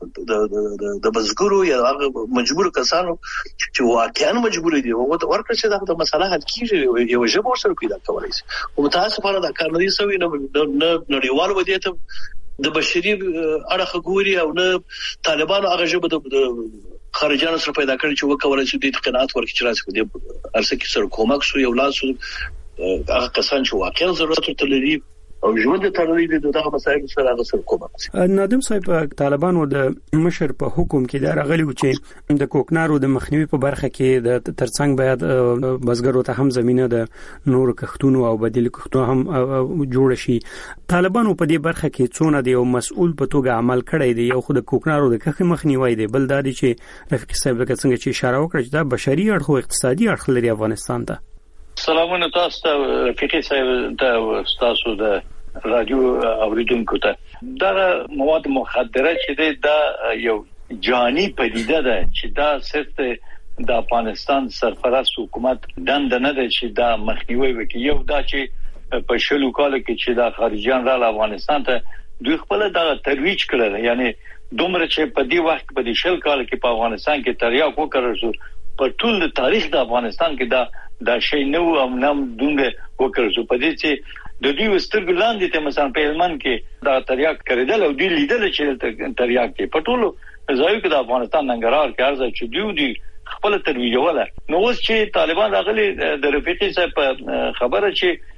باندې د بزګرو یا هغه مجبور کسانو چې واقعا مجبور دي او ورکړه چې دا مسله حل کیږي یو ژبه سره پیدا کولای شي او متاسفانه دا کار نه دي سوي نه نړیوال ودیته د بشري اړه غوري او نه طالبانو هغه ژبه د خارجانو سره پیدا کړی چې وکولای شي د قناعت ورکړي چې راځي په ارسه کې سره کومک سو یو لاسو هغه کسان چې واقعا ضرورت لري او ژوند ته تړلې دي دغه مسایل سره هغه سره کومک نادم صاحب طالبانو د مشر په حکم کې دا راغلی چې د کوکنارو د مخنیوي په برخه کې د ترڅنګ باید بزګرو ته هم زمينه د نور کښتونو او بدیل کښتونو هم جوړ شي طالبانو په دې برخه کې څونه دی او مسؤل په توګه عمل کړی دی یو خو د کوکنارو د کښ مخنیوي دی بل دا دی چې رفیق صاحب څنګه چې اشاره وکړه چې دا بشري اړخ او اقتصادي اړخ لري افغانستان ته سلامونه تاسو ته رفیق صاحب ته تاسو د رادیو اوریدونکو ته دا مواد مخدره چې دا یو جانی پدیده ده چې دا صرف د افغانستان سرپرست حکومت دند نه ده چې دا مخنیوي وکړي یو دا چې په شلو کال کې چې دا خارجيان را افغانستان ته دوی خپل دا ترویج کړل یعنی دومره چې په دې وخت په دې شل کال کې په افغانستان کې تریاک وکړل شو په ټول تاریخ د افغانستان کې دا شی نو هم نام دومره وکړل شو په دې چې د دوی وسترګ لاندې ته مثلا په هلمند کې دا تریاک کړیدل او دوی لیدل چې تریاک کې په ټولو ځایو کې د افغانستان ننګرهار کې ارزه چې دوی خپل ترویج ولا نو اوس چې طالبان راغلي د رفیقي صاحب خبره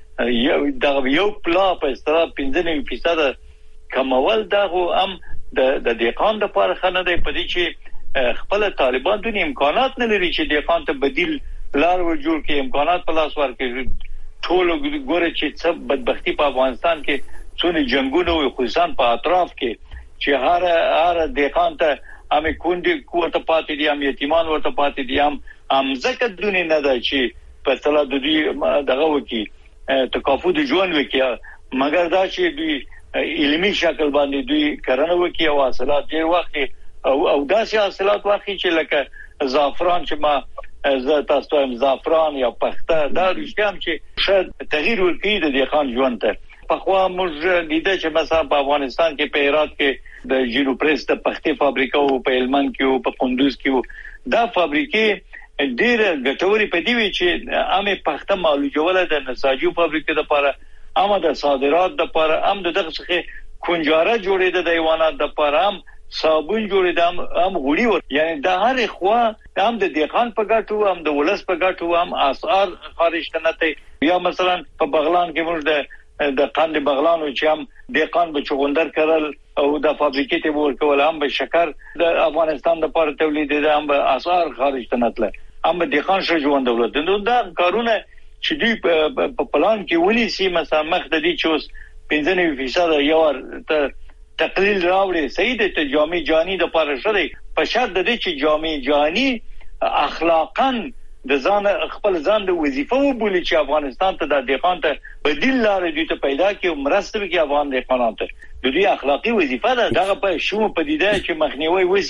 چې یو پلا په استرا 15% کمول دا هم د دیقان د لپاره خنه دی په دې چې خپل طالبان د امکانات نه لري چې دیقان ته بدیل لار ورجوړ کې امکانات په لاس ورکړي ټول ګوره چې څه بدبختی په افغانستان کې څونه جنگونه او خصوصا په اطراف کې چې هر دیقان ته امې کونډي کوته پاتې دي ام یتیمان ورته پاتې دي ام زکه دونی نه ده چې په تلا د دې دغه وکی تکافو د ژوند وکی مګر دا چې دوی علمي شکل باندې دوی کرنه وکی او حاصلات ډیر وخت او داسې حاصلات واخی چې لکه زعفران چې ما زه تاسو هم زعفران یا پخته دا رښتیا هم چې شاید تغییر ورکړي د دیخان ژوند ته په خوا موږ لیدل چې مثلا په افغانستان کې په هرات کې د جیرو پریس د پختې فابریکه او په هلمند کې او په کندوز کې دا فابریکې ډېر ګټوري په دی وی چې عامه پخته مالوجوله د نساجو فابریکې لپاره عامه د صادرات لپاره هم دغه څخه کنجاره جوړېده د حیوانات لپاره هم صابون جوړېدم هم غوړي ور یعنی د هر خوا هم د دیقان په ګټو هم د ولس په ګټو هم اسعار خارج تنته یا مثلا په بغلان کې موږ د قند بغلانو چې هم دیقان به چغندر کړل او د فابریکې ته ورکول هم به شکر د افغانستان لپاره تولید دي هم به اسعار خارج تنتله هم به دیقان شو ژوند دولت نو دا کارونه چې دوی په پلان کې ولې سي مثلا مخ د دې چوس 15% یو تقلیل راوړي سید ته جامع جانی د پاره شری په شرط د دې چې جامع جانی اخلاقاً د ځان خپل ځان د وظیفه وبولي چې افغانستان ته د دیقان ته بدیل لار دي ته پیدا کې مرسته کې افغان دیقانان ته د دې اخلاقی وظیفه ده دغه په شوم پدیده چې مخنیوي وسی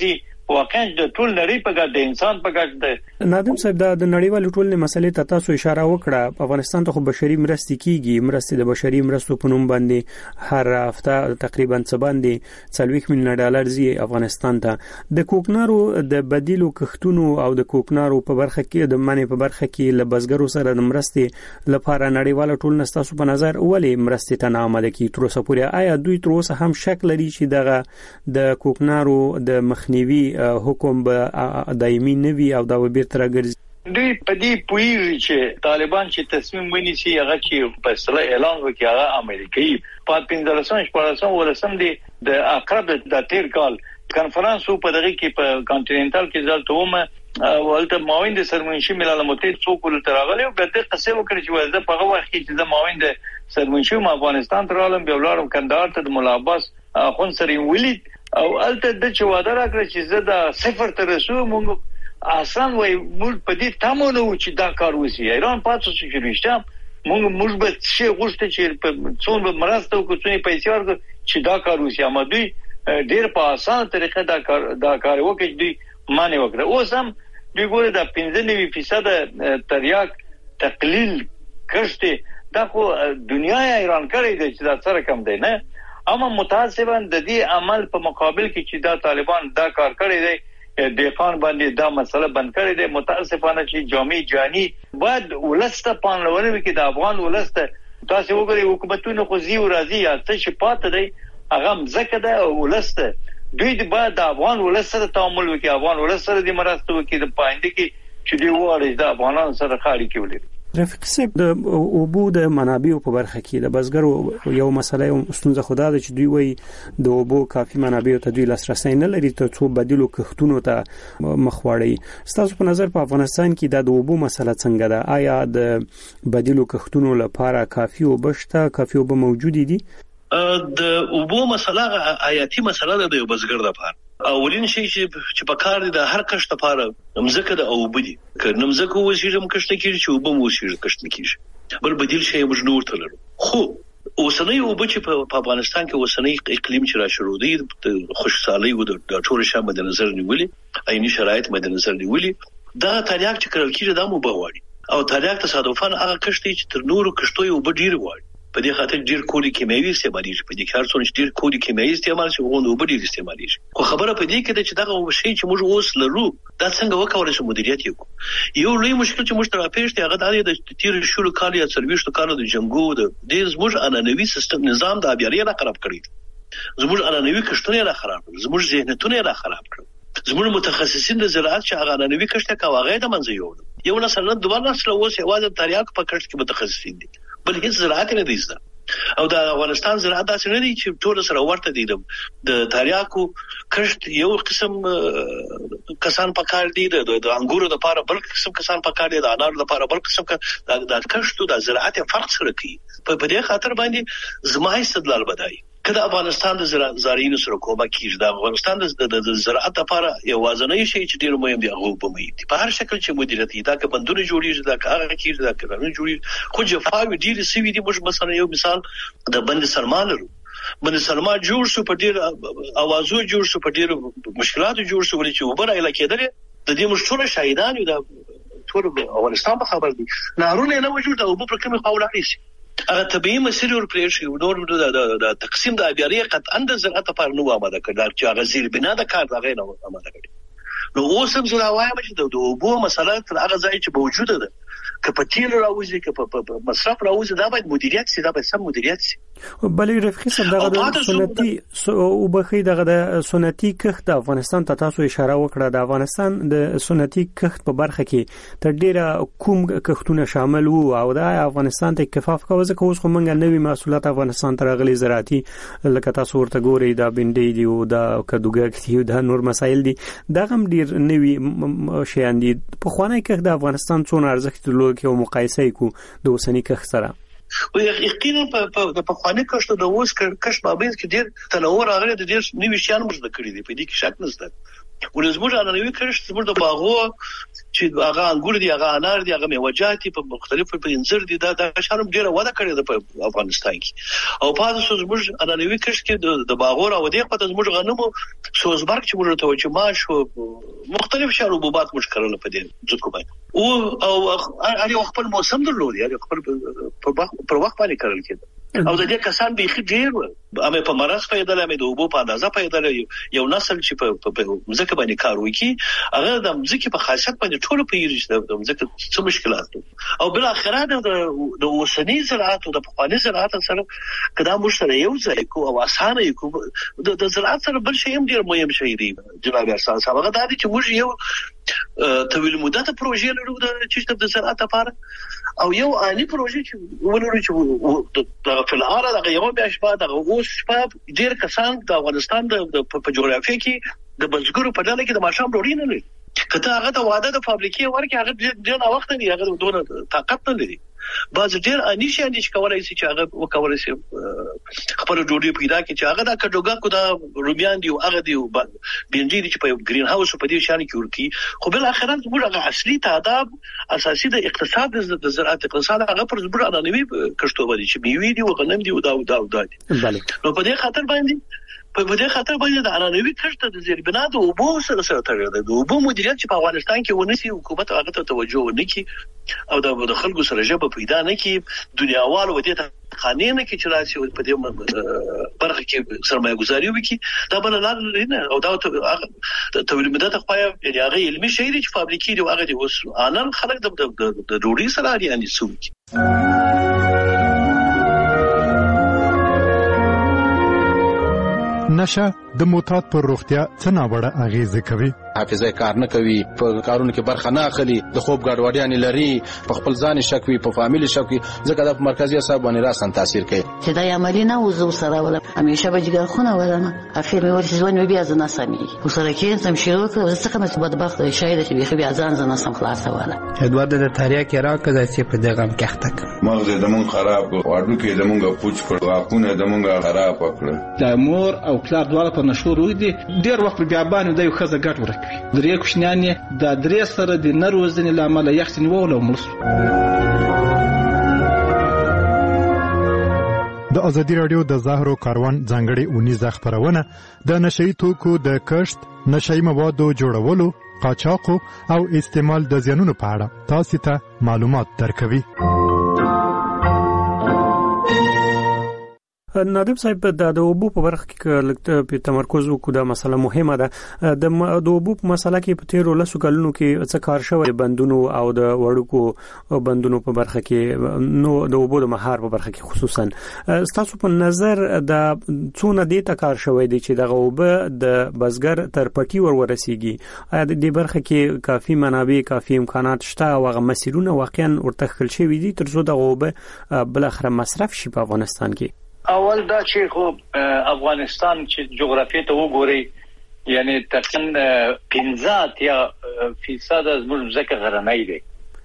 واقعا د ټول نړۍ په ګډ د انسان په ګډ د نادم صاحب د نړیوال ټولنې مسلې ته تاسو اشاره وکړه. افغانستان ته خو بشري مرستې کیږي، مرستې د بشري مرستو په نوم باندې هر هفته تقریبا څه باندې 40 میلیون ډالر زی افغانستان ته. د کوکنارو د بدیلو کښتونو او د کوکنارو په برخه کې د منې په برخه کې ل بزګرو سره د مرستې لپاره نړیوال ټولنه تاسو په نظر ولې مرستې ته نامده کی تر اوسه پورې؟ آیا دوی تر اوسه هم شک لري چې دغه د کوکنارو د مخنیوي حکم به دایمي نه وي او دا به بیرته راګرځي؟ دوی په دې پوهیږي چې طالبان چې تصمیم ونیسي هغه چې فیصله اعلان وکړي هغه امریکایي په 15 ولسم د اقرب د تیر کال کانفرنس په دغه کې په کانټیننټال کې ځلته ولته معاون د سرمنشي ملل متحد څوک ول ترغلي او د قصې وکړي چې ولته په هغه وخت کې د معاون د سرمنشي افغانستان تر عالم به ولارم کندهار ته د مولا عباس خون سره ولید او الته د چې وعده راکړه چې زه د صفر تر رسو مونږ آسان وای موږ په دې تمو نو چې دا کار وسی ایران پاتې شو چې رښتیا موږ به شي غوښته چې په څون به مرسته وکړو پیسې ورکړو چې دا کار وسی اما دوی ډېر په اسانه طریقه دا کار وکړي دوی معنی وکړه. اوس هم دوی ګوره د 15% تریاک تقلیل کړته دا خو دنیا ایران کړی دی چې دا سره کم دی نه، اما متاسفانه د دې عمل په مقابل کې چې دا طالبان دا کار کړی دی دهقان باندې دا مسله بند کړی دی. متاسفانه چې جامع جانی بعد ولسته پانلونه کې د افغان ولسته تاسو وګورئ حکومتونو خو زی او راضی یا څه چې پات دی هغه مزکه ده ولسته دوی د بعد د افغان ولسته تعامل وکړي، افغان ولسته د مرسته وکړي د پاینده کې چې دی واره د افغانانو سره خاړي کې ولري. رفیق صاحب د اوبو د منابعو په برخه کې د بزګرو یو مسله او ستونزه خدا ده چې دوی وایي د اوبو کافي منابعو ته دوی لاسرسي نه لري تر څو بدیلو کښتونو ته مخ واړي. ستاسو په نظر په افغانستان کې د اوبو مسله څنګه ده؟ آیا د بدیلو کښتونو لپاره کافي اوبه شته، کافي اوبه موجود دي؟ د اوبو مسله حیاتي مسله ده د بزګر لپاره. اولین شي چې په کار دي د هر کښت لپاره مزکه د اوبه دي که نمزکه وسیږم کښت کیږي چې اوبه وسیږي کښت کیږي بل بدیل شي موږ نور تلرو. خو اوسنۍ اوبه چې په افغانستان کې اوسنۍ اقلیم چې را شروع دي د خوشحالي او د ټول شامل مد نظر نیولې عیني شرایط مد نظر نیولې دا تریاک چې کړل کیږي د مو بغواړي او تریاک تصادفاً هغه کښت چې تر نورو کښتو اوبه ډیر وایي په دې خاطر ډیر کولی کیمیاوي استعمالي په دې کار څون ډیر کولی کیمیاوي استعمال شي غوډه وبدي استعمالي خو خبره په دې کې ده چې دغه شی چې موږ اوس لرو دا څنګه وکولای شو مدیریت یو لوی مشکل چې موږ تر پیښ ته هغه د تیر شروع کال یا سرویشتو کال د جنگو د دې زموږ انانوي سیستم نظام د ابياري را خراب کړی زموږ انانوي کښتونه را خراب کړ زموږ ذهنیتونه را خراب کړ زموږ متخصصین د زراعت چې هغه انانوي کښته کاوغه د منځ یو نسل دوه نسل اوس یوازې تریاک په کښت کې متخصصین دي بل هیڅ زراعت نه دي او د افغانستان زراعت داسې نه دي چې ټول سره ورته دي د تریاکو کښت یو قسم کسان په کار دي د انګورو لپاره بل قسم کسان په کار دي د انارو لپاره بل قسم د کښت د زراعت فرق سره کوي په دې خاطر باندې زما استدلال بدای کله افغانستان د زراعتینو سره کومه کیږي د افغانستان د زراعت لپاره یو وازنۍ شي چې ډیر مهم دی هغه په مې په هر شکل چې مدیریت دا که بندونه جوړیږي دا که هغه کیږي دا که نه جوړیږي خو جفاوی ډیر سوي دي موږ مثلا یو مثال د بند سلمان لرو بند سلمان جوړ شو په ډیر اوازو جوړ شو په ډیر مشکلاتو جوړ شو ولې چې وبره علاقې درې د دې مشهور شاهدان یو د ټول افغانستان په خبر دي نارونه نه وجود او په کومه خاوله هیڅ هغه طبيعي مسیر ور پرېښي نور د تقسیم د ابياري قطعا د زراعت لپاره نو آماده کړل چې هغه زیر بنا د کار دغه نه آماده کړي نو اوس هم زړه وایم چې د اوبو مسله تر هغه ځای چې موجوده ده که په تیل راوځي که په مصرف راوځي دا باید مدیریت شي دا باید سم مدیریت شي بلې رفیق صاحب دغه د سنتي او بخي دغه د سنتي کښت د افغانستان ته تاسو اشاره وکړه د افغانستان د سنتي کښت په برخه کې تر ډیره کوم کښتونه شامل وو او د افغانستان ته کفاف کوي ځکه اوس خو موږ نوې محصولات افغانستان ته راغلي زراعتي لکه تاسو ورته ګورئ دا بنډۍ دی او دا کدوګک دی دا نور مسایل دي دا هم ډیر نوې شیان دي په خوانه کې د افغانستان څون ارزښت لوګي او مقایسه کو د اوسنی کښت سره او یقینا په خوانه کښت د اوس کښت په بین کې ډیر تنوع راغلی د ډیر نوي شیان موږ د کړی دي په دې کې شک نشته ولزموږ عنعنوي کښت زموږ د باغو چې هغه انګور دي، هغه انار دي، هغه میوه‌جات دي، په مختلفو په انځر دي، دا شرم ډیره وده کړې ده په افغانستان کې. او په تاسو زموږ عنعنوي کښت کې د باغور او د خپل زموږ غنمو سوزبرګ چې موږ ته چې ماش او مختلف شاروبات مشکل په دې ځکه باندې او هغه خپل موسم درلودي، هغه خپل پر وخت باندې کړل کېده. او د دې کسان به خې ډیر امه په مرز پیدا لمه د وبو په اندازه پیدا یو نسل چې په مزکه باندې کار وکي، هغه د مزکه په خاصیت باندې ټول په یریږي د مزکه څه مشکلات او بل اخره د اوسنی زراعت او د پخوانی زراعت سره کدا موږ سره یو ځای کو او اسانه کو د زراعت سره بل شی هم ډیر مهم شي دی. جناب ارسان صاحب هغه د دې چې موږ یو طویل مدته پروژې لرو د زراعت لپاره او یو عالی پروژه چې ولرو چې د فلاره د یو بیاش بعد د اوس شپاب ډیر کسان د افغانستان د په جغرافیه کې د بزګرو په ډله کې د ماشام ډوړې نه لري. کته هغه د واده د فابریکې ورکه هغه ډیر وخت نه هغه دونه طاقت نه لري. باز ډیر انیش چې کولای شي چې هغه وکولای شي خپل ډوډۍ پیدا کړي چې هغه د کډوګا کو د رومیان دی او هغه دی بنجي چې په گرین هاوس په دې شان کې ورکی. خو بل اخرت موږ اصلي تعداد اساسي د اقتصاد د زراعت اقتصاد هغه پر زبر انانوي کښتو باندې چې میوي دی او غنم دی او دا دي. نو په دې خاطر باندې د انانوي کښت د زیربنا د اوبو سره تړاو دی. د اوبو مدیریت چې په افغانستان کې ونسي حکومت هغه ته توجه ونکړي او د خلکو سره جبه پیدا نه کی دنیاوال و دې ته خانه نه کی چې راشي په دې برخه کې سرمایه گذاري وکړي دا بل نه او دا تولید مدته خو یعنی هغه علمي شی دی چې فابریکې دی هغه دی اوس انن خلک د ډوډۍ سره یعنی سوچ نشه د موتات پر روغتیا څه ناوړه اغیزه کوي. حافظه کار نه کوي، په کارونو کې برخه نه اخلي، د خوب ګډوډیان لري، په خپل ځان شک وي، په فامیلی شک وي، ځکه د مرکزی اعصاب باندې راسن تاثیر کوي. چې دا عملی نه وزو سره ولا همیشه به جګر خونه ولنه اخر مې ورته ځوان بیا ځنه سمي وسره کې سم شروع کړ څه کوم څه بدبخت شاید چې بیا ځان ځنه سم خلاص ولا ادوار د تاریخ کې راکړه چې په دغه کې تک مغز د مون خراب واړو کې د مونږه پوچ کړ واقونه د مونږه خراب کړ. د مور او پلار دواړه په نشور وې دي ډیر وخت بیا باندې د یو خزه ګټ ورکوي. درې کوشنیان د درې سره د نروزنې لامل یخت نیول او ملس. د ازادي رادیو د زهرو کاروان ځانګړي اونیزه خبرونه د نشئی توکو د کښت، نشئی موادو جوړولو، قاچاق او استعمال د زیانونو په اړه تاسو ته معلومات درکوي. نادم صاحب د اوبو په برخه کې په تمرکز وکړو دا مسله مهمه ده. د اوبو په مسله کې په تیرو لسو کلونو کې څه کار شوی بندونو او د وړوکو بندونو په برخه کې نو د اوبو د مهار په برخه کې خصوصا تاسو په نظر د څونه دې ته کار شوی دی چې د اوبو د بزګر تر پټي ورسیږي؟ آیا د دې برخه کې کافي منابع، کافي امکانات شته او هغه مسیرونه واقعا ورته خل شوی دي تر څو د اوبو بل اخر مصرف شي په افغانستان کې؟ اول دا چې خو افغانستان چې جغرافیه ته وګوري یعنی تقریبا 15 یا فیصد از موږ ځکه غرنۍ دي.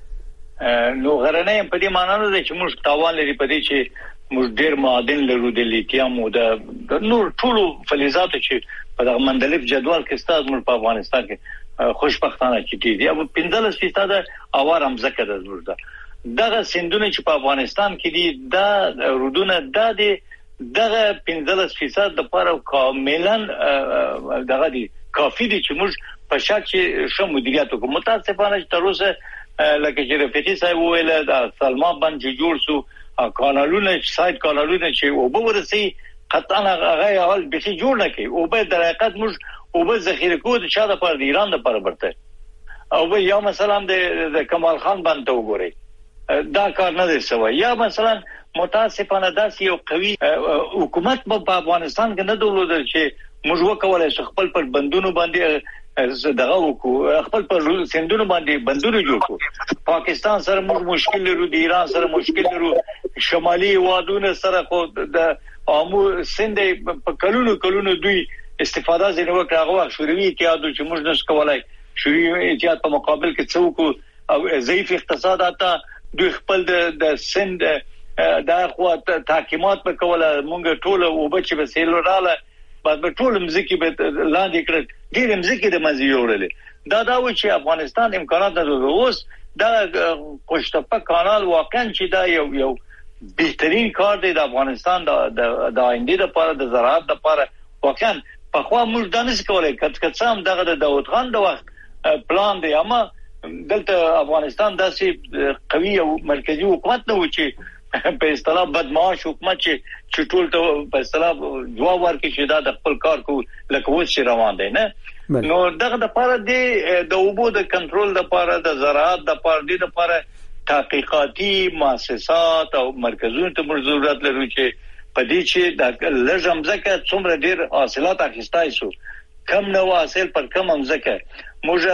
نو غرنۍ په دې معنی نه چې موږ تاوان لري په دې چې موږ ډېر معادن لرو د لیتیم او د نور ټولو فلزاتو چې په دغه مندلف جدول کې ستاسو موږ په افغانستان کې خوشبختانه چې دي او 15% اوار هم ځکه د زموږ ده دغه سندونه چې په افغانستان کې دي دا رودونه د دغه 15% د لپاره کاملا دغه دي کافي دي چې موږ په شک چې شو مدیریت کوو. متاسفانه چې تر اوسه لکه چې رفیقي صاحب ویل د سلمان باندې جوړ سو کانالونه سایت کانالونه چې او به ورسي قطعا هغه حال به جوړ نه کوي او به در حقیقت موږ او به ذخیره کوو د شاده پر ایران د پر برته او به یا مثلا د کمال خان باندې وګورئ دا کار نه دی سوی یا مثلا متاسفانه داسې یو قوي حکومت په افغانستان کې نه درلودل چې موږ وکولای شو خپل پر بندونو باندې دغه وکړو، خپل پر سندونو باندې بندونه جوړ کړو. پاکستان سره موږ مشکل لرو، د ایران سره مشکل لرو، شمالي وادونه سره خو د عامو سند په کلونو دوی استفاده زینو وکړه. هغه شوروي اتحاد چې موږ نس کولای شوروي اتحاد په مقابل کې څوک او ضعیف اقتصادات دوی خپل د سند دا خو تحکیمات په کوله مونږ ټول او بچ به سیل رااله بعد به ټول مزکی به لاندې کړ ډېر مزګه د منځ یوړل دا و چې افغانستان امکانات لري اوس دا قشتپه کانال واقعا چې دا یو بهترین کار دی د افغانستان د آینده لپاره د زراعت لپاره واقعا په خوا موږ دانش کولای کڅ هم دغه د داوود خان د وخت پلان دی اما دلته افغانستان داسې قوي او مرکزی حکومت نه و چې په اصطلاح بدمعاش حکومت چې ټول ته په اصطلاح جواب ورکړي چې دا د خپل کار کو لکه اوس روان دی نه نو دغه د لپاره د اوبو د کنټرول لپاره د زراعت لپاره د لپاره تحقیقاتي مؤسسات او مرکزونو ته ضرورت لري چې په دې چې د لږم ځکه څومره ډیر حاصلات اخیستای شو کم نو حاصل پر کم هم ځکه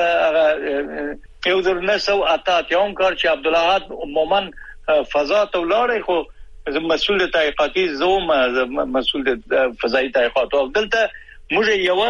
موږ یو در نسو اتات یوم کار چې عبد الله مومن فضا ته ولاړ خو مسؤل تحقیقاتي زوم مسؤل فضائي تحقیقات او دلته موږ یو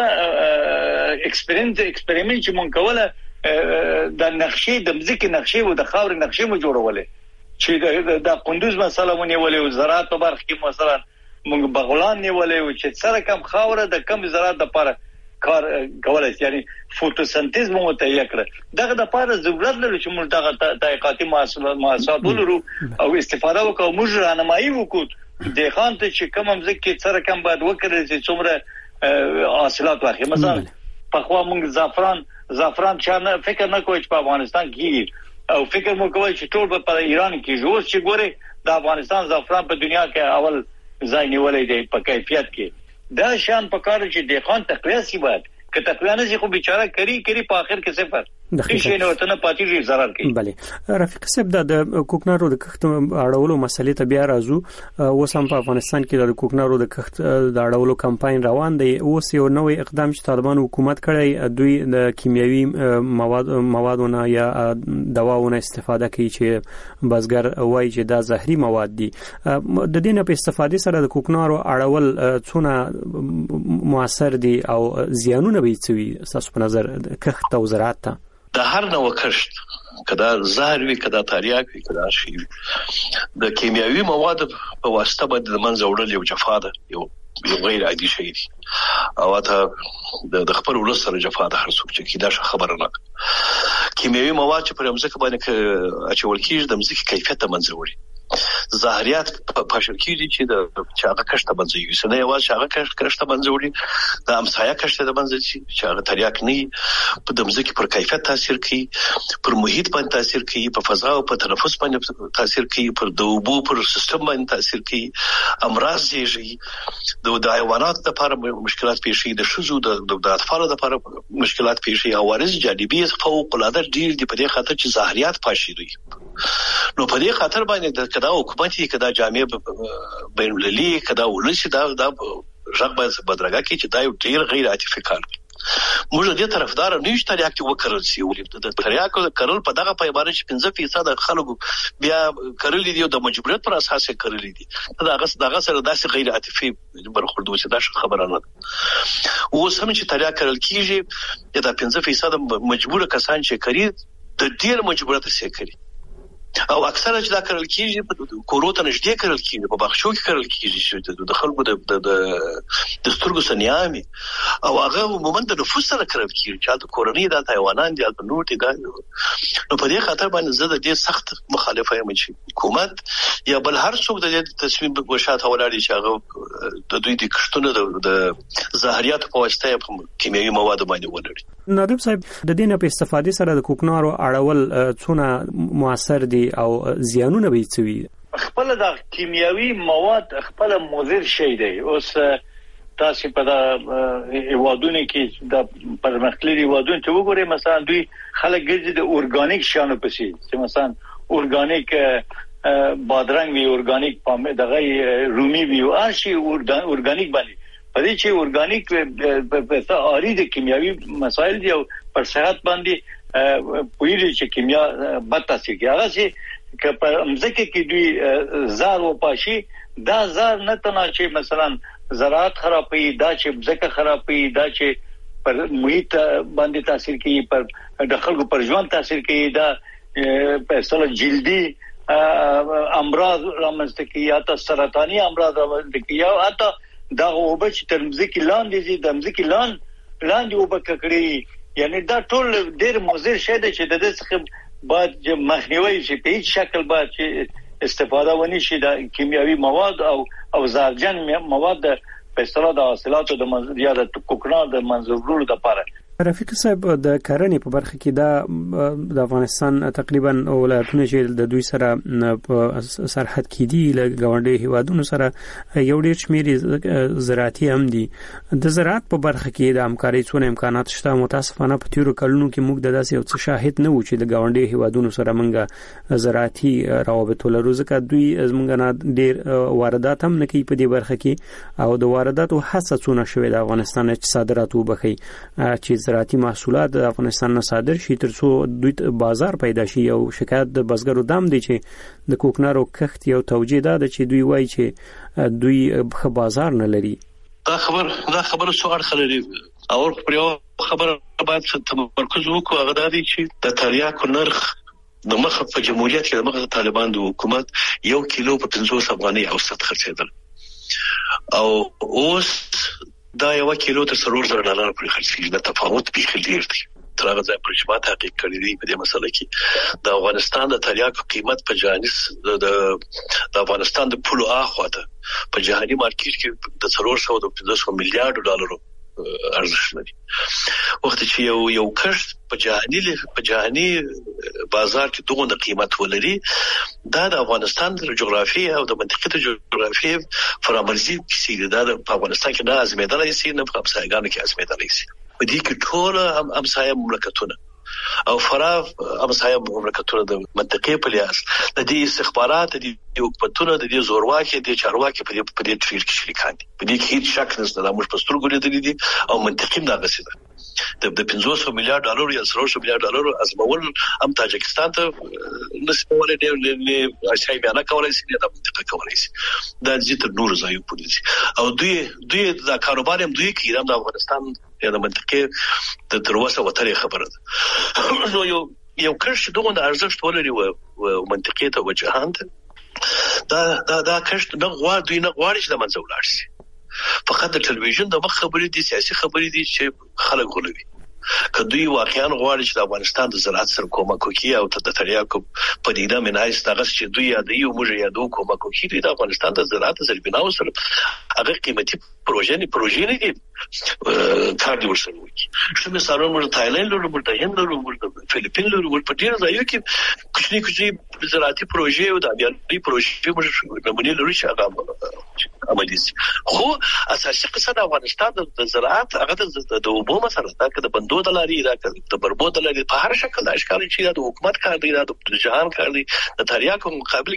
ایکسپریمنت چې مونږ کوله د نقشې د مځکې نقشې او د خاور نقشې مو جوړولې چې د قندوز مسله ونیولې او زراعت په برخه کې مثلا موږ بغلان نیولې او چې سره کم خاور د کم زراعت لپاره کار کولای شي یعنی فوتوسنتیز مو ته یکړه دغه د لپاره ضرورت لري چې موږ دغه تحقیقاتي مؤسسات ولرو او استفاده وکړو موږ راهنمایي وکړو د خان ته چې کوم مځکه سره کم باید وکړي چې څومره حاصلات واخلي مثلا په خوا موږ زعفران چانه فکر نه کوي چې په افغانستان کې او فکر مو کوي چې ټول په ایران کې جوړ شي ګوره د افغانستان زعفران په دنیا کې اول ځای نیولې دی په کیفیت کې دا شان په کار چې د خان تقویه سی باید که تقویه نه شي خو بیچاره کری په اخر کې صفر هیڅ نه وته نه پاتې zarar کوي بله رفیق صاحب د کوکنارو د کښت اړولو مسلې ته بیا راځو اوس هم په افغانستان کې د کوکنارو د کښت د اړولو کمپاین روان دی اوس یو نوې اقدام چې طالبان حکومت کړی دوی د کیمیاوي موادونه یا دواونه استفاده کوي چې بازګر وایي چې دا زهري مواد دي د دې نه په استفادې سره د کوکنارو اړول څونه موثر دي او زیانونه به څه تاسو په نظر کښت او زراعت ته د هر نوع کښت کدا زهر وی کدا تریاک وی کدا شی د کیمیاوي مواد په واسطه باندې د منځ وړل یو جفا ده یو غیر عادي شی دی او ته د خپل ولس سره جفا ده هر څوک چې دا خبره نه کیمیاوي مواد چې پر مزه باندې اچول کیږي د مزه کیفیت ته منځ وړي زهريات پاشل کیږي چې د چاغه کښته باندې یو سنه یو چاغه کښته باندې وړي د امسایا کښته د باندې چې چاغه تریاک نه په د مزه پر کیفیت تاثیر کوي پر محیط باندې تاثیر کوي په فضا او په تنفس باندې تاثیر کوي پر د اوبو پر سیستم باندې تاثیر کوي امراض زیږي د حیوانات لپاره مشکلات پیښي د شذو د اطفال لپاره مشکلات پیښي او وارث جانبي فوق العاده ډیر دي په دې خاطر چې زهريات پاشي دي نو په دې خاطر باندې کدا حکومتي کدا جامع بین المللي کدا ولسی دا ژغ باید بدرګه کی چې دا یو ډیر غیر عاطفي کار دی موږ دې طرفدار نه یو تریاک چې وکړل سی ولې د تریاک کړل په دغه پیمانه چې 5% خلکو بیا کړل دي او د مجبوریت پر اساس کړل دي دغه سره داسې غیر عاطفي برخورد وسی دا خبره نه او سم چې تریاک کړل کیږي دا 5% مجبور کسان چې کړي د ډیر مجبوریت سره کړي او اکثره چې دا کړل کیږي کورو ته نږدې کړل کیږي په بخښو کې کړل کیږي چې د خلکو د سترګو سنیامي او هغه عموما د نفوس سره کړل کیږي چې د کورنۍ د حیوانات د نور دي نو په دې خاطر باندې زه د دې سخت مخالفه یم چې حکومت یا بل هر څوک د دې تصمیم په شاته ولاړ شي هغه د دوی د کښتونو د زهريات په واسطه په کیمیاوي مواد باندې ولري نادب صاحب د دې نه په استفادې سره د کوکنارو اړول څونه موثر دي او زیانونه به څوي خپل د کیمیاوي مواد خپل مضر شي دی اوس تاسو په هیوادونو کې د پرمختللي هیوادونو ته وګورئ مثلا دوی خلک ګرځي د اورګانیک شانو پسې چې مثلا اورګانیک بادرنګ وی اورګانیک پامه دغه رومي وی او شي اورګانیک باندې په دې چې اورګانیک په اړه د کیمیاوي مسایل دی او پر صحت باندې پویل چې کیمیا بد تاثیر کوي هغه چې که په مزکه کې دوی زار او پاشي دا زار نه تنه چې مثلا زراعت خرابوي دا چې مزکه خرابوي دا چې پر محیط باندې تاثیر کوي پر د خلکو پر ژوند تاثیر کوي دا په اصل جلدي امراض رامنځته کوي یا سرطاني امراض رامنځته کوي یا حتی دا وبچ تر مزکه لاندې دي د مزکه لاندې لاندې وبکړي یعنی دا ټول ډېر مضر شی دی چې د دې څخه باید مخنیوي شي په هیڅ شکل باید چې استفاده ونی شي د کیمیاوي مواد او زهرجن مواد په اصطلاح د حاصلاتو د یا د کوکنار د منځوړلو لپاره. رفیق صاحب د کرنې په برخه کې د افغانستان تقریبا ولایتونه چې د دوی سره په سرحد کې دي له ګاونډي هیوادونو سره یو ډېر شمېر زراعتي هم دي. د زراعت په برخه کې د همکارۍ څونه امکانات شته؟ متاسفانه په تیرو کلونو کې موږ د داسې یو څه شاهد نه وو چې د ګاونډي هیوادونو سره موږ زراعتي روابط ولرو، ځکه دوی زموږ نه ډېر واردات هم نه کوي په دې برخه کې او د وارداتو هڅه څونه شوې د افغانستان چې صادرات وبخي چې زراعتي محصولات د افغانستان نه صادر شي ترڅو دوی بازار پیدا شي. او شکایت د بزګرو دام دی چې د کوکنارو کښت یو توجیه ده چې دوی وایي چې دوی په بازار نه لري. دا خبره څو اړخ لري او پر یو خبره باید تمرکز وکړو، هغه دا دی چې د تریاکو نرخ د مخ په جمهوریت کې د مخ طالبان د حکومت 1 کیلو په 500 افغانۍ اوسط خرڅېدل او اوس دا 1 کیلو تر $4,000 پورې خرڅېږي. د تفاوت به ډیر دی. تر هغه ځای پورې چې ما تحقیق کړی دی په دې مسله کې د افغانستان د تریاکو قیمت په جانس د افغانستان د پولو اخواته په جهاني مارکیټ کې د $450 میلیارډ ارزښت لري. وخت چې یو کښت په جهاني بازار کې دغه قیمت ولري، دا د افغانستان د جغرافیې او د منطقې د جغرافیې فرامرزي کیسې دا په افغانستان کې نه ازمیدلای شي، نه په همسایګانو کې ازمیدلای شي. په دې کې ټول همسایه مملکتونه او فرا همسایه مملکتونه د منطقې په لیاس د دې استخبارات د حکومتونو د دې زورواکي د چارواکي په دې ټریډ کې شریکان دي. په دې کې هیڅ شک نشته د موږ په سترګو لیدل دي او منطقي دا غسیده د $500 میلیارډ یا $300 میلیارډ ازمول هم تاجکستان ته نسبت ولې اشای بیان کولای شي د منطقه کولای شي د ځتر نور ځایو پولیسي او دوی د کاروبار هم دوی کې د افغانستان یا د منطقه د تروسه وترې خبره ده. نو یو کښ دغه د ارزښت ولري او منطقه ته وجهان ده دا کښ د غواړي دوی نه غواړي چې د منځ ولاړ شي. فقط د ټلویزیون د مخ خبرې دي، سیاسي خبرې دي چې خلک غولوي. کدوې واقعا غواړي چې د افغانستان د زراعت سره کومک وکړي او د تریاکو پدیده منایس دغه چې دوی یادوي او موږ یادو کومک وکړي د افغانستان د زراعت زربیناو سره هغه قیمتي پروژې نه دي کار دی ورسره وکړي. چې مثلا موږ تایلند لرو، موږ هند لرو، موږ فلیپین لرو، موږ په ډیر ځایو کې کوچني زراعتي پروژې او د ابياري پروژې موږ نمونه لرو چې هغه عملي شي. خو اساسي قصه د افغانستان د زراعت هغه د اوبو مسله ده، که د بندو د لاري دا د بربود د لاري په هر شکل د اشکال چې د حکومت کار دی، د جهان کار دی. د تریاکو مقابل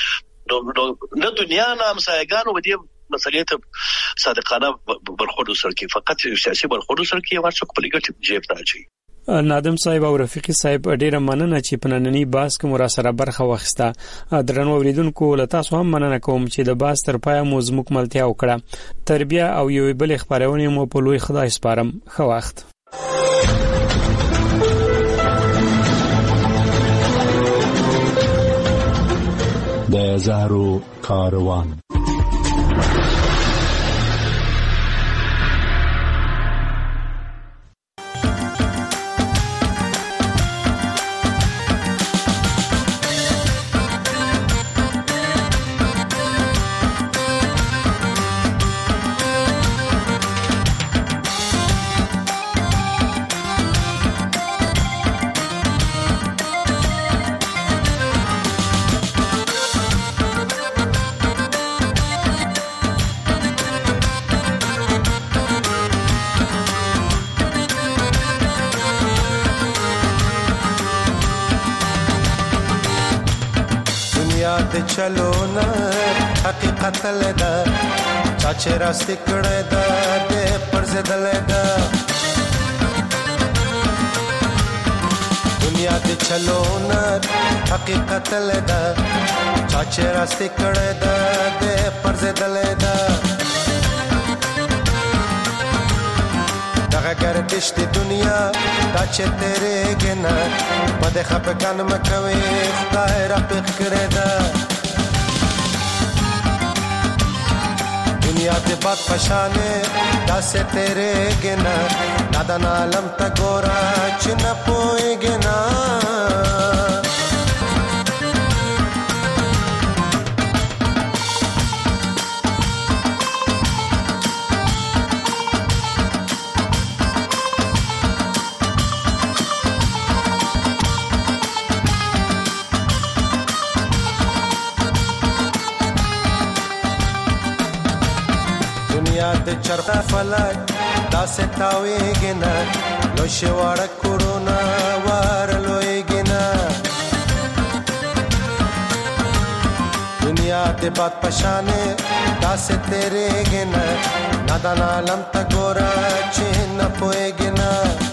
کې نه دنیا نه همسایګانو ودی مسلې ته صادقانه برخورد سره کې فقط سیاسي برخورد سره کې ورڅ په لګټ جیب ته اچي. نادم صاحب او رفیقي صاحب ډیره مننه چې په نننی باس کې مو سره برخه واخیسته. درنو اوریدونکو له تاسو هم مننه کوم چې د باس تر پای مو زموږ ملتیا وکړه. تربیه او یو بل خبرونه مو په لوی خدای سپارم. ښه وخت. د زهرو کاروان. چلو نه حقیقت لدا چاچه راست کړه دا د پرز دلدا دنیا ته چلو نه حقیقت لدا چاچه راست کړه دا د پرز دلدا دغه گردش د دنیا دا چې تیرې ګنا پد خپکان مکوي خدای را پخ کړه دا दुनिया दे बात पशाने दासे तेरे गिना दादा नालम तगोरा चिन पोए गिना د چرخه فلک داسې تاویږنا لو شواړه کورونا ورلوېږنا دنیا د باد پشانه داسې تیرېږنا نادان عالم ته ګورا چې نه پوهېږنا